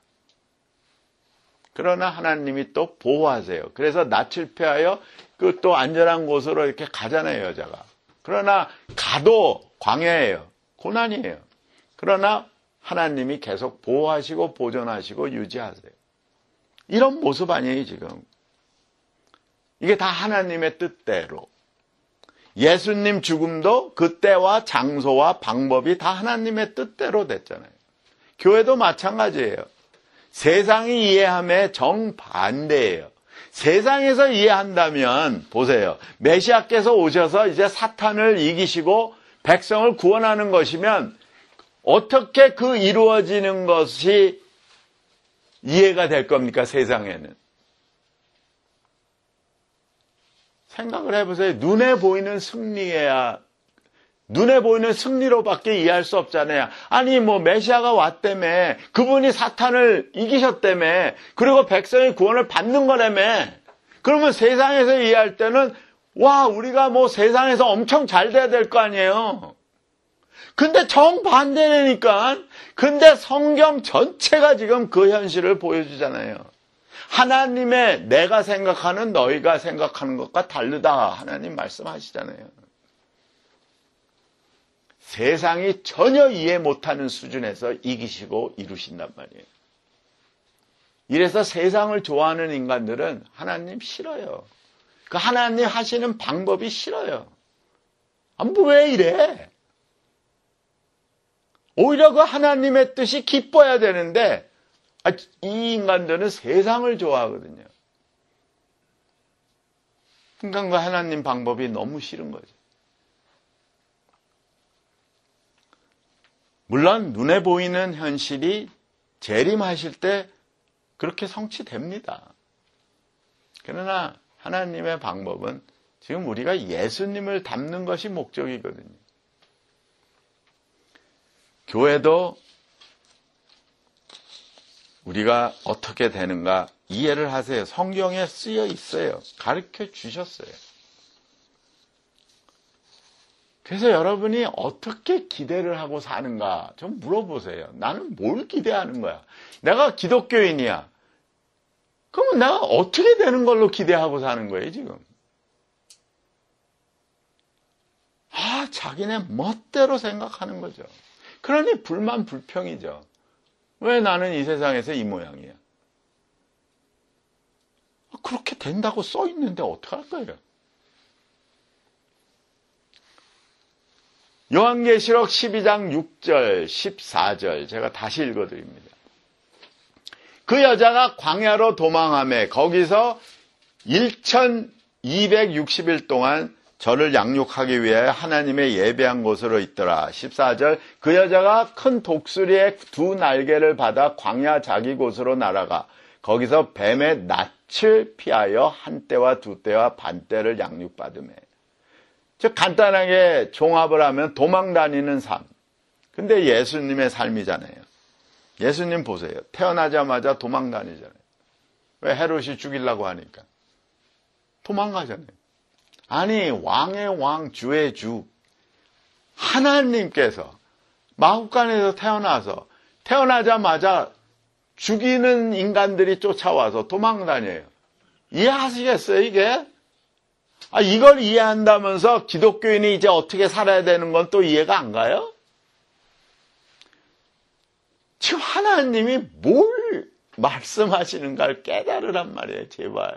Speaker 1: 그러나 하나님이 또 보호하세요. 그래서 낯을 피하여 그 또 안전한 곳으로 이렇게 가잖아요, 여자가. 그러나 가도 광야예요. 고난이에요. 그러나 하나님이 계속 보호하시고 보존하시고 유지하세요. 이런 모습 아니에요, 지금. 이게 다 하나님의 뜻대로. 예수님 죽음도 그 때와 장소와 방법이 다 하나님의 뜻대로 됐잖아요. 교회도 마찬가지예요. 세상이 이해함에 정반대예요. 세상에서 이해한다면 보세요. 메시아께서 오셔서 이제 사탄을 이기시고 백성을 구원하는 것이면 어떻게 그 이루어지는 것이 이해가 될 겁니까? 세상에는. 생각을 해보세요. 눈에 보이는 승리로밖에 이해할 수 없잖아요. 아니 메시아가 왔다며, 그분이 사탄을 이기셨다며, 그리고 백성의 구원을 받는 거라며. 그러면 세상에서 이해할 때는 와, 우리가 세상에서 엄청 잘 돼야 될 거 아니에요. 근데 정반대라니까. 근데 성경 전체가 지금 그 현실을 보여주잖아요. 하나님의 내가 생각하는 너희가 생각하는 것과 다르다. 하나님 말씀하시잖아요. 세상이 전혀 이해 못하는 수준에서 이기시고 이루신단 말이에요. 이래서 세상을 좋아하는 인간들은 하나님 싫어요. 그 하나님 하시는 방법이 싫어요. 왜 이래? 오히려 그 하나님의 뜻이 기뻐야 되는데 이 인간들은 세상을 좋아하거든요. 그러니까 그 하나님 방법이 너무 싫은 거죠. 물론 눈에 보이는 현실이 재림하실 때 그렇게 성취됩니다. 그러나 하나님의 방법은 지금 우리가 예수님을 닮는 것이 목적이거든요. 교회도 우리가 어떻게 되는가 이해를 하세요. 성경에 쓰여 있어요. 가르쳐 주셨어요. 그래서 여러분이 어떻게 기대를 하고 사는가 좀 물어보세요. 나는 뭘 기대하는 거야? 내가 기독교인이야. 그러면 내가 어떻게 되는 걸로 기대하고 사는 거예요, 지금? 자기네 멋대로 생각하는 거죠. 그러니 불만 불평이죠. 왜 나는 이 세상에서 이 모양이야? 그렇게 된다고 써 있는데 어떡할 거예요? 요한계시록 12장 6절, 14절 제가 다시 읽어드립니다. 그 여자가 광야로 도망하며 거기서 1260일 동안 저를 양육하기 위해 하나님의 예배한 곳으로 있더라. 14절 그 여자가 큰 독수리의 두 날개를 받아 광야 자기 곳으로 날아가 거기서 뱀의 낯을 피하여 한때와 두때와 반때를 양육받으며. 즉 간단하게 종합을 하면 도망 다니는 삶. 근데 예수님의 삶이잖아요. 예수님 보세요. 태어나자마자 도망 다니잖아요. 왜? 헤롯이 죽이려고 하니까. 도망가잖아요. 아니 왕의 왕 주의 주 하나님께서 마후간에서 태어나서 태어나자마자 죽이는 인간들이 쫓아와서 도망 다녀요. 이해하시겠어요 이게? 이걸 이해한다면서 기독교인이 이제 어떻게 살아야 되는 건 또 이해가 안 가요? 지금 하나님이 뭘 말씀하시는가를 깨달으란 말이에요, 제발.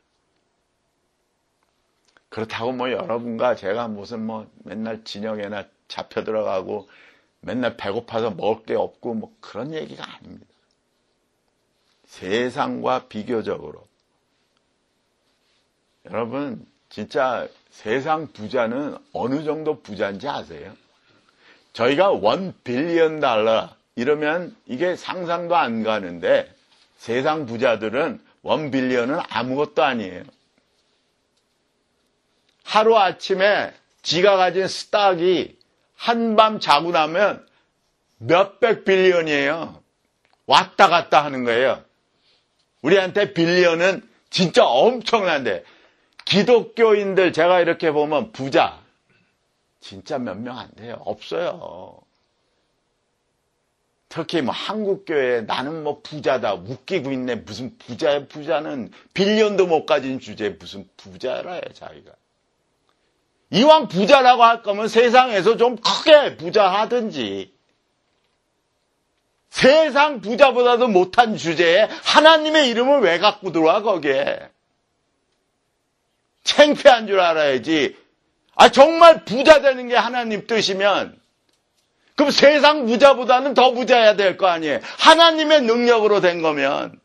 Speaker 1: 그렇다고 여러분과 제가 무슨 맨날 진영에나 잡혀 들어가고 맨날 배고파서 먹을 게 없고 그런 얘기가 아닙니다. 세상과 비교적으로 여러분, 진짜 세상 부자는 어느 정도 부자인지 아세요? 저희가 1 빌리언 달러 이러면 이게 상상도 안 가는데 세상 부자들은 1 빌리언은 아무것도 아니에요. 하루아침에 지가 가진 스탁이 한밤 자고 나면 몇백 빌리언이에요. 왔다 갔다 하는 거예요. 우리한테 빌리언은 진짜 엄청난데, 기독교인들 제가 이렇게 보면 부자 진짜 몇 명 안 돼요. 없어요. 특히 뭐 한국교회 나는 뭐 부자다 웃기고 있네. 무슨 부자야. 부자는 빌리언도 못 가진 주제에 무슨 부자라 해 자기가. 이왕 부자라고 할 거면 세상에서 좀 크게 부자하든지, 세상 부자보다도 못한 주제에 하나님의 이름을 왜 갖고 들어와 거기에. 창피한 줄 알아야지. 정말 부자 되는 게 하나님 뜻이면 그럼 세상 부자보다는 더 부자여야 될 거 아니에요. 하나님의 능력으로 된 거면.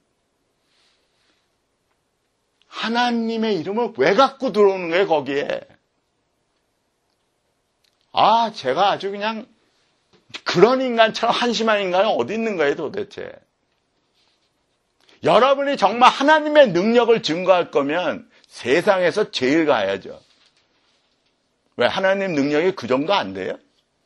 Speaker 1: 하나님의 이름을 왜 갖고 들어오는 거예요 거기에. 제가 아주 그냥 그런 인간처럼 한심한 인간이 어디 있는 거예요 도대체. 여러분이 정말 하나님의 능력을 증거할 거면 세상에서 제일 가야죠. 왜? 하나님 능력이 그 정도 안 돼요?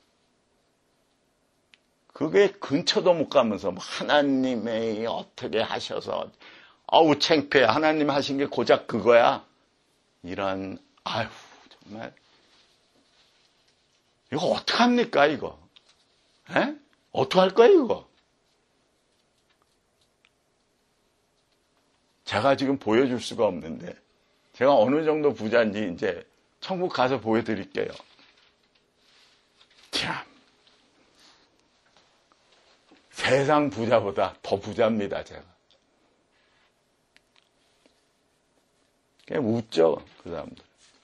Speaker 1: 그게 근처도 못 가면서 하나님이 어떻게 하셔서 창피해. 하나님 하신 게 고작 그거야? 이런 정말 이거 어떡합니까 이거? 에? 어떡할 거예요 이거? 제가 지금 보여줄 수가 없는데 제가 어느 정도 부자인지 이제 천국 가서 보여드릴게요. 참, 세상 부자보다 더 부자입니다 제가. 그냥 웃죠 그 사람들.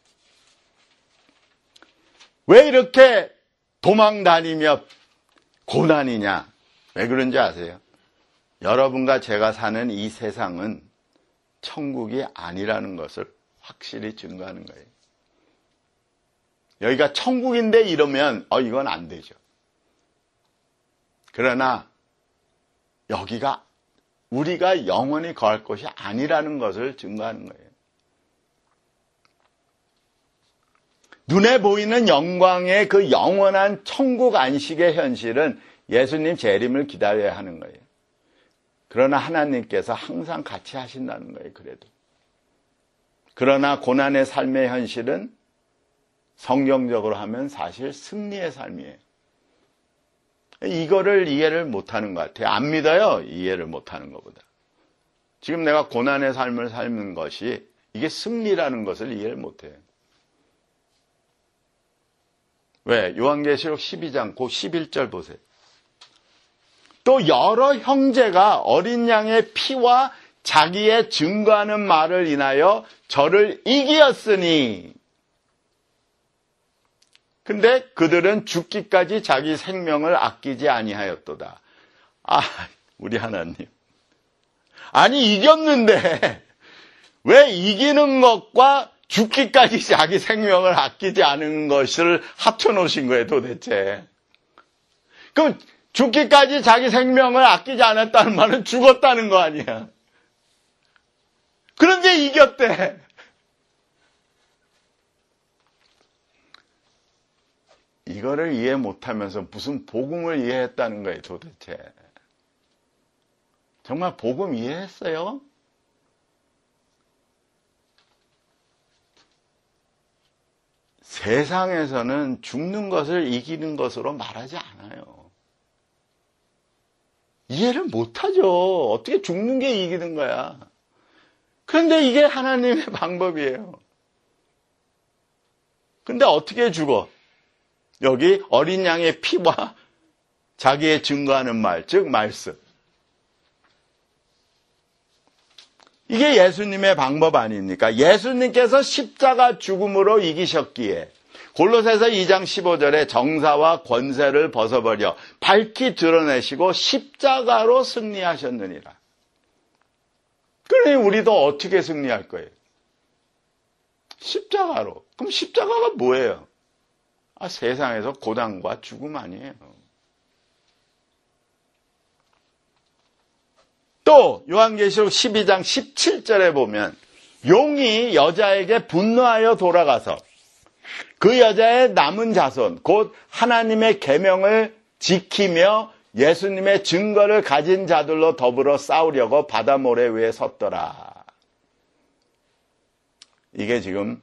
Speaker 1: 왜 이렇게 도망다니며 고난이냐? 왜 그런지 아세요? 여러분과 제가 사는 이 세상은 천국이 아니라는 것을 확실히 증거하는 거예요. 여기가 천국인데 이러면 이건 안 되죠. 그러나 여기가 우리가 영원히 거할 곳이 아니라는 것을 증거하는 거예요. 눈에 보이는 영광의 그 영원한 천국 안식의 현실은 예수님 재림을 기다려야 하는 거예요. 그러나 하나님께서 항상 같이 하신다는 거예요. 그래도. 그러나 고난의 삶의 현실은 성경적으로 하면 사실 승리의 삶이에요. 이거를 이해를 못하는 것 같아요. 안 믿어요. 이해를 못하는 것보다. 지금 내가 고난의 삶을 삶는 것이 이게 승리라는 것을 이해를 못해요. 왜? 요한계시록 12장 그 11절 보세요. 또 여러 형제가 어린 양의 피와 자기의 증거하는 말을 인하여 저를 이기었으니. 근데 그들은 죽기까지 자기 생명을 아끼지 아니하였도다. 우리 하나님. 아니 이겼는데 왜 이기는 것과 죽기까지 자기 생명을 아끼지 않은 것을 합쳐놓으신 거예요 도대체. 그럼 죽기까지 자기 생명을 아끼지 않았다는 말은 죽었다는 거 아니야. 그런데 이겼대. 이거를 이해 못하면서 무슨 복음을 이해했다는 거예요 도대체. 정말 복음 이해했어요? 세상에서는 죽는 것을 이기는 것으로 말하지 않아요. 이해를 못하죠. 어떻게 죽는 게 이기는 거야. 그런데 이게 하나님의 방법이에요. 근데 어떻게 죽어? 여기 어린 양의 피와 자기의 증거하는 말, 즉 말씀. 이게 예수님의 방법 아닙니까? 예수님께서 십자가 죽음으로 이기셨기에 골로새서 2장 15절에 정사와 권세를 벗어버려 밝히 드러내시고 십자가로 승리하셨느니라. 그러니 우리도 어떻게 승리할 거예요? 십자가로. 그럼 십자가가 뭐예요? 세상에서 고난과 죽음 아니에요. 또 요한계시록 12장 17절에 보면 용이 여자에게 분노하여 돌아가서 그 여자의 남은 자손 곧 하나님의 계명을 지키며 예수님의 증거를 가진 자들로 더불어 싸우려고 바다 모래 위에 섰더라. 이게 지금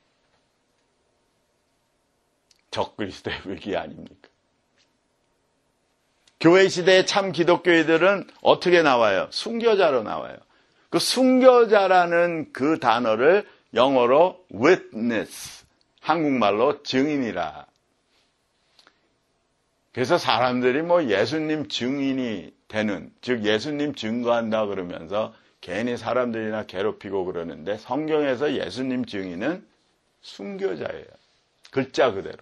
Speaker 1: 적그리스도의 위기 아닙니까? 교회 시대의 참 기독교인들은 어떻게 나와요? 순교자로 나와요. 그 순교자라는 그 단어를 영어로 witness, 한국말로 증인이라. 그래서 사람들이 예수님 증인이 되는, 즉 예수님 증거한다 그러면서 괜히 사람들이나 괴롭히고 그러는데 성경에서 예수님 증인은 순교자예요. 글자 그대로.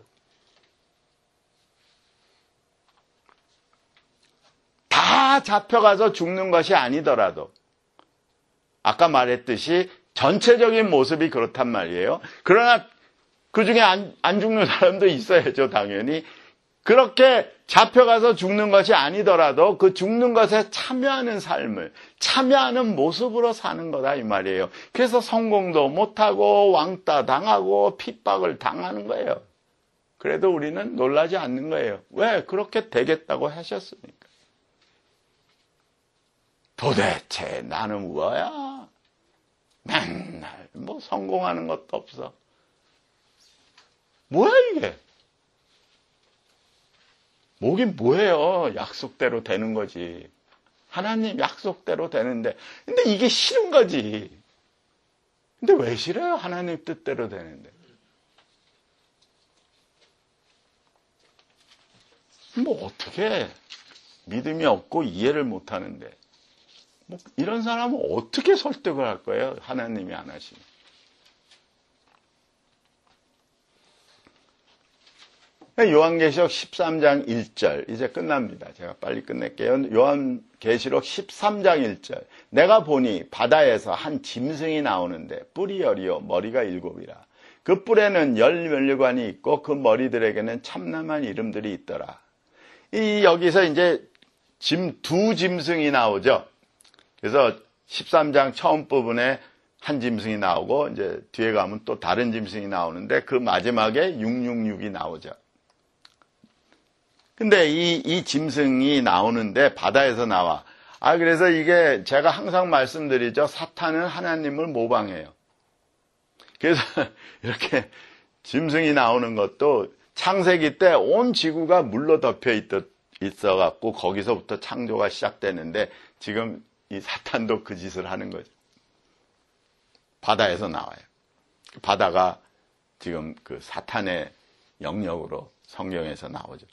Speaker 1: 다 잡혀가서 죽는 것이 아니더라도 아까 말했듯이 전체적인 모습이 그렇단 말이에요. 그러나 그 중에 안 죽는 사람도 있어야죠, 당연히. 그렇게 잡혀가서 죽는 것이 아니더라도 그 죽는 것에 참여하는 삶을, 참여하는 모습으로 사는 거다 이 말이에요. 그래서 성공도 못하고 왕따 당하고 핍박을 당하는 거예요. 그래도 우리는 놀라지 않는 거예요. 왜? 그렇게 되겠다고 하셨으니까. 도대체 나는 뭐야? 맨날 성공하는 것도 없어. 뭐야 이게? 뭐긴 뭐예요? 약속대로 되는 거지. 하나님 약속대로 되는데. 근데 이게 싫은 거지. 근데 왜 싫어요? 하나님 뜻대로 되는데. 어떻게 믿음이 없고 이해를 못 하는데. 이런 사람은 어떻게 설득을 할 거예요? 하나님이 안 하시면. 요한계시록 13장 1절 이제 끝납니다. 제가 빨리 끝낼게요. 요한계시록 13장 1절 내가 보니 바다에서 한 짐승이 나오는데 뿔이 10이요 머리가 7이라. 그 뿔에는 10면류관이 있고 그 머리들에게는 참남한 이름들이 있더라. 여기서 이제 두 짐승이 나오죠. 그래서 13장 처음 부분에 한 짐승이 나오고 이제 뒤에 가면 또 다른 짐승이 나오는데 그 마지막에 666이 나오죠. 근데 이 짐승이 나오는데 바다에서 나와. 그래서 이게 제가 항상 말씀드리죠. 사탄은 하나님을 모방해요. 그래서 이렇게 짐승이 나오는 것도 창세기 때 온 지구가 물로 덮여 있어갖고 거기서부터 창조가 시작되는데 지금 이 사탄도 그 짓을 하는 거죠. 바다에서 나와요. 바다가 지금 그 사탄의 영역으로 성경에서 나오죠.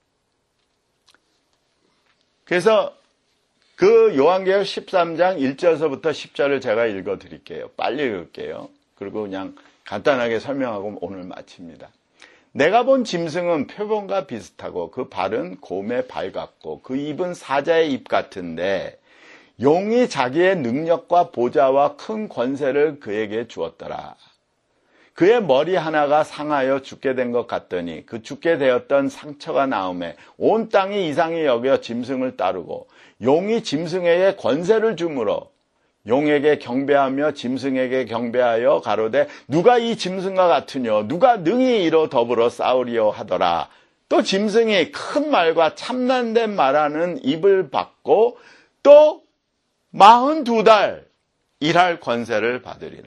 Speaker 1: 그래서 그 요한계시록 13장 1절서부터 10절을 제가 읽어드릴게요. 빨리 읽을게요. 그리고 그냥 간단하게 설명하고 오늘 마칩니다. 내가 본 짐승은 표범과 비슷하고 그 발은 곰의 발 같고 그 입은 사자의 입 같은데 용이 자기의 능력과 보좌와 큰 권세를 그에게 주었더라. 그의 머리 하나가 상하여 죽게 된 것 같더니 그 죽게 되었던 상처가 나음에 온 땅이 이상히 여겨 짐승을 따르고 용이 짐승에게 권세를 주므로 용에게 경배하며 짐승에게 경배하여 가로되 누가 이 짐승과 같으뇨 누가 능히 이로 더불어 싸우리요 하더라. 또 짐승이 큰 말과 참난된 말하는 입을 받고 또 42달 일할 권세를 받으리라.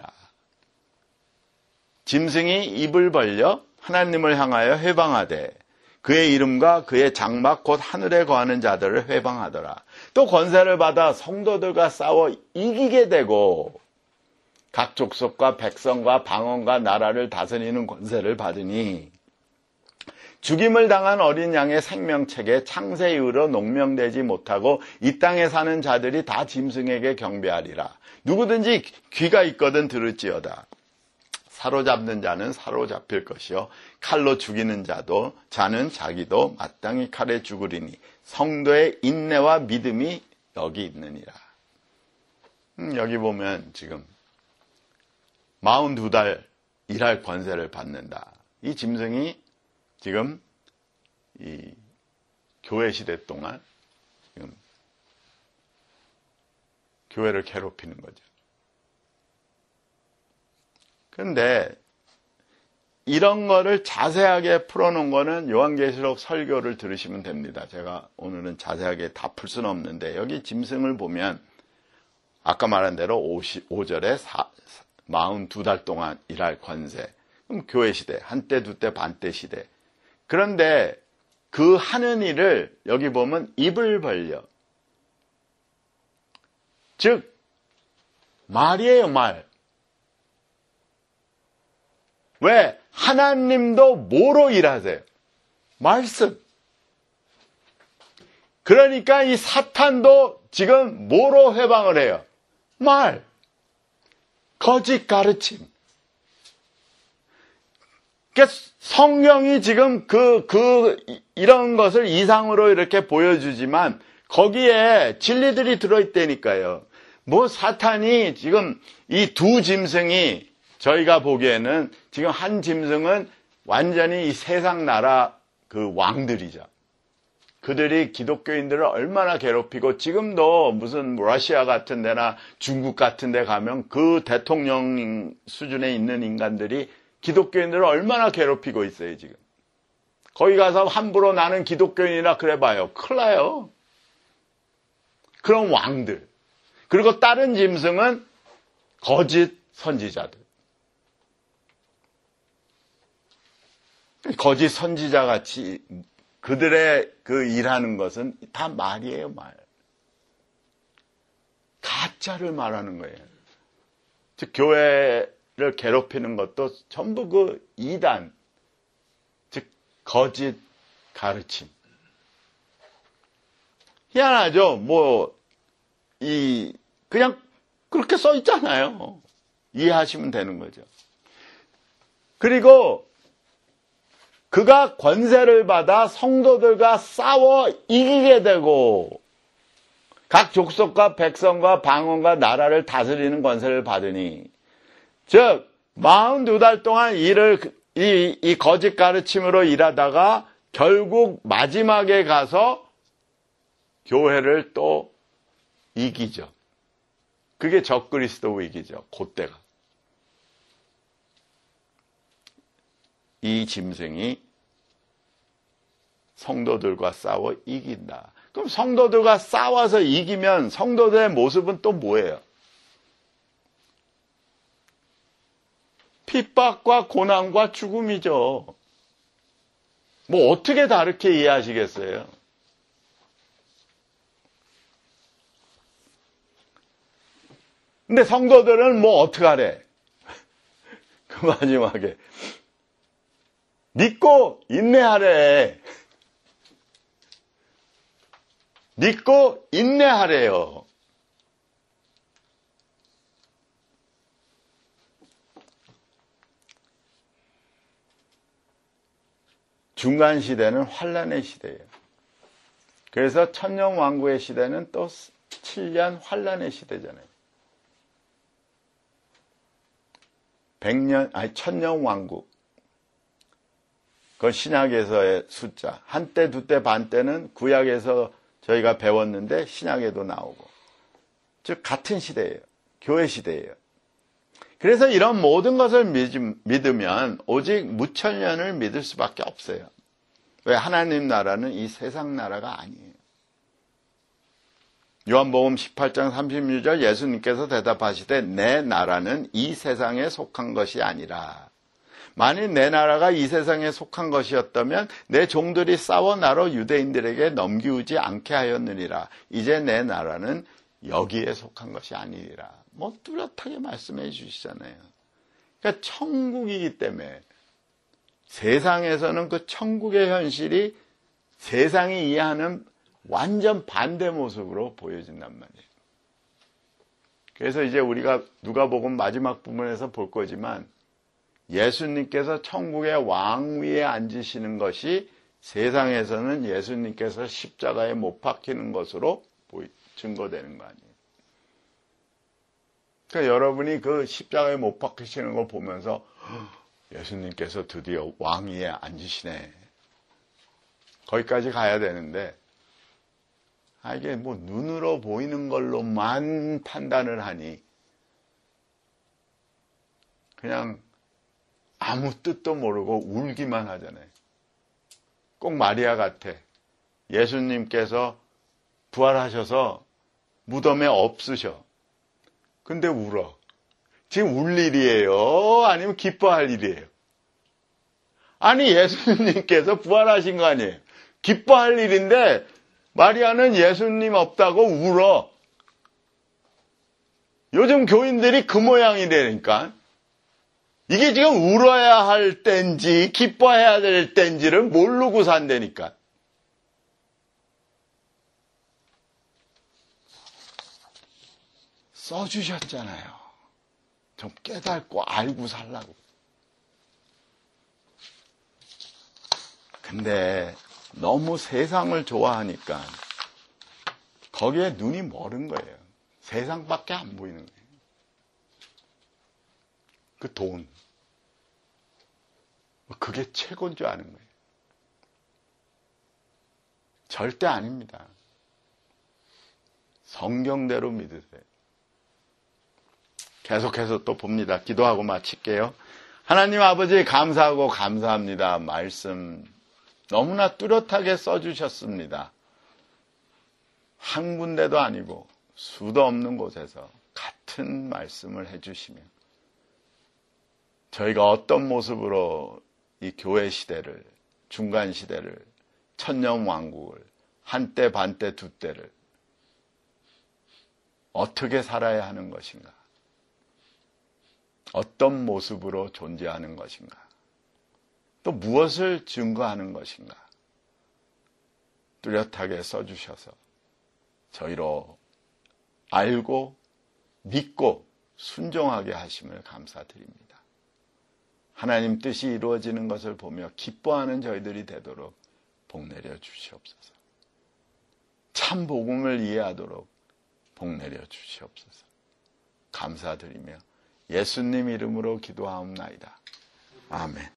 Speaker 1: 짐승이 입을 벌려 하나님을 향하여 회방하되 그의 이름과 그의 장막 곧 하늘에 거하는 자들을 회방하더라. 또 권세를 받아 성도들과 싸워 이기게 되고 각 족속과 백성과 방언과 나라를 다스리는 권세를 받으니 죽임을 당한 어린 양의 생명책에 창세 이후로 농명되지 못하고 이 땅에 사는 자들이 다 짐승에게 경배하리라. 누구든지 귀가 있거든 들을지어다. 사로잡는 자는 사로잡힐 것이요 칼로 죽이는 자는 자기도 마땅히 칼에 죽으리니 성도의 인내와 믿음이 여기 있느니라. 여기 보면 지금 42달 일할 권세를 받는다. 이 짐승이 지금 이 교회 시대 동안 지금 교회를 괴롭히는 거죠. 그런데 이런 거를 자세하게 풀어놓은 거는 요한계시록 설교를 들으시면 됩니다. 제가 오늘은 자세하게 다 풀 수는 없는데, 여기 짐승을 보면 아까 말한 대로 5절에 42달 동안 일할 권세. 그럼 교회 시대, 한때, 두때, 반때 시대. 그런데 그 하는 일을 여기 보면 입을 벌려. 즉, 말이에요, 말. 왜? 하나님도 뭐로 일하세요? 말씀. 그러니까 이 사탄도 지금 뭐로 해방을 해요? 말. 거짓 가르침. 그러니까 성경이 지금 이런 것을 이상으로 이렇게 보여주지만 거기에 진리들이 들어있다니까요. 뭐 사탄이 지금 이 두 짐승이 저희가 보기에는 지금 한 짐승은 완전히 이 세상 나라 그 왕들이죠. 그들이 기독교인들을 얼마나 괴롭히고, 지금도 무슨 러시아 같은 데나 중국 같은 데 가면 그 대통령 수준에 있는 인간들이 기독교인들을 얼마나 괴롭히고 있어요, 지금. 거기 가서 함부로 나는 기독교인이라 그래봐요. 큰일 나요. 그런 왕들. 그리고 다른 짐승은 거짓 선지자들. 거짓 선지자 같이 그들의 그 일하는 것은 다 말이에요, 말. 가짜를 말하는 거예요. 즉, 교회를 괴롭히는 것도 전부 그 이단, 즉, 거짓 가르침. 희한하죠? 그냥 그렇게 써 있잖아요. 이해하시면 되는 거죠. 그리고 그가 권세를 받아 성도들과 싸워 이기게 되고 각 족속과 백성과 방언과 나라를 다스리는 권세를 받으니, 즉 42달 동안 이 거짓 가르침으로 일하다가 결국 마지막에 가서 교회를 또 이기죠. 그게 적그리스도 위기죠. 그때가. 이 짐승이 성도들과 싸워 이긴다. 그럼 성도들과 싸워서 이기면 성도들의 모습은 또 뭐예요? 핍박과 고난과 죽음이죠. 뭐 어떻게 다르게 이해하시겠어요? 근데 성도들은 뭐 어떡하래? 그 마지막에 믿고 인내하래. 믿고 인내하래요. 중간 시대는 환란의 시대예요. 그래서 천년왕국의 시대는 또 7년 환란의 시대잖아요. 1000년 그건 신약에서의 숫자. 한때, 두때, 반때는 구약에서 저희가 배웠는데 신약에도 나오고. 즉 같은 시대예요. 교회 시대예요. 그래서 이런 모든 것을 믿으면 오직 무천년을 믿을 수밖에 없어요. 왜? 하나님 나라는 이 세상 나라가 아니에요. 요한복음 18장 36절 예수님께서 대답하시되 내 나라는 이 세상에 속한 것이 아니라, 만일 내 나라가 이 세상에 속한 것이었다면 내 종들이 싸워 나로 유대인들에게 넘기우지 않게 하였느니라. 이제 내 나라는 여기에 속한 것이 아니라. 뭐 뚜렷하게 말씀해 주시잖아요. 그러니까 천국이기 때문에 세상에서는 그 천국의 현실이 세상이 이해하는 완전 반대 모습으로 보여진단 말이에요. 그래서 이제 우리가 누가복음 마지막 부분에서 볼 거지만 예수님께서 천국의 왕위에 앉으시는 것이 세상에서는 예수님께서 십자가에 못 박히는 것으로 증거되는 거 아니에요. 그러니까 여러분이 그 십자가에 못 박히시는 걸 보면서 예수님께서 드디어 왕위에 앉으시네. 거기까지 가야 되는데 이게 뭐 눈으로 보이는 걸로만 판단을 하니 그냥 아무 뜻도 모르고 울기만 하잖아요. 꼭 마리아 같아. 예수님께서 부활하셔서 무덤에 없으셔. 근데 울어. 지금 울 일이에요? 아니면 기뻐할 일이에요? 아니, 예수님께서 부활하신 거 아니에요? 기뻐할 일인데 마리아는 예수님 없다고 울어. 요즘 교인들이 그 모양이라니까. 이게 지금 울어야 할 때인지 기뻐해야 될 때인지를 모르고 산다니까. 써주셨잖아요. 좀 깨닫고 알고 살라고. 근데 너무 세상을 좋아하니까 거기에 눈이 멀은 거예요. 세상밖에 안 보이는 거예요. 그 돈. 그게 최고인 줄 아는 거예요. 절대 아닙니다. 성경대로 믿으세요. 계속해서 또 봅니다. 기도하고 마칠게요. 하나님 아버지 감사하고 감사합니다. 말씀 너무나 뚜렷하게 써주셨습니다. 한 군데도 아니고 수도 없는 곳에서 같은 말씀을 해주시며 저희가 어떤 모습으로 이 교회 시대를, 중간 시대를, 천년왕국을, 한때 반때 두 때를 어떻게 살아야 하는 것인가? 어떤 모습으로 존재하는 것인가? 또 무엇을 증거하는 것인가? 뚜렷하게 써주셔서 저희로 알고 믿고 순종하게 하심을 감사드립니다. 하나님 뜻이 이루어지는 것을 보며 기뻐하는 저희들이 되도록 복내려 주시옵소서. 참 복음을 이해하도록 복내려 주시옵소서. 감사드리며 예수님 이름으로 기도하옵나이다. 아멘.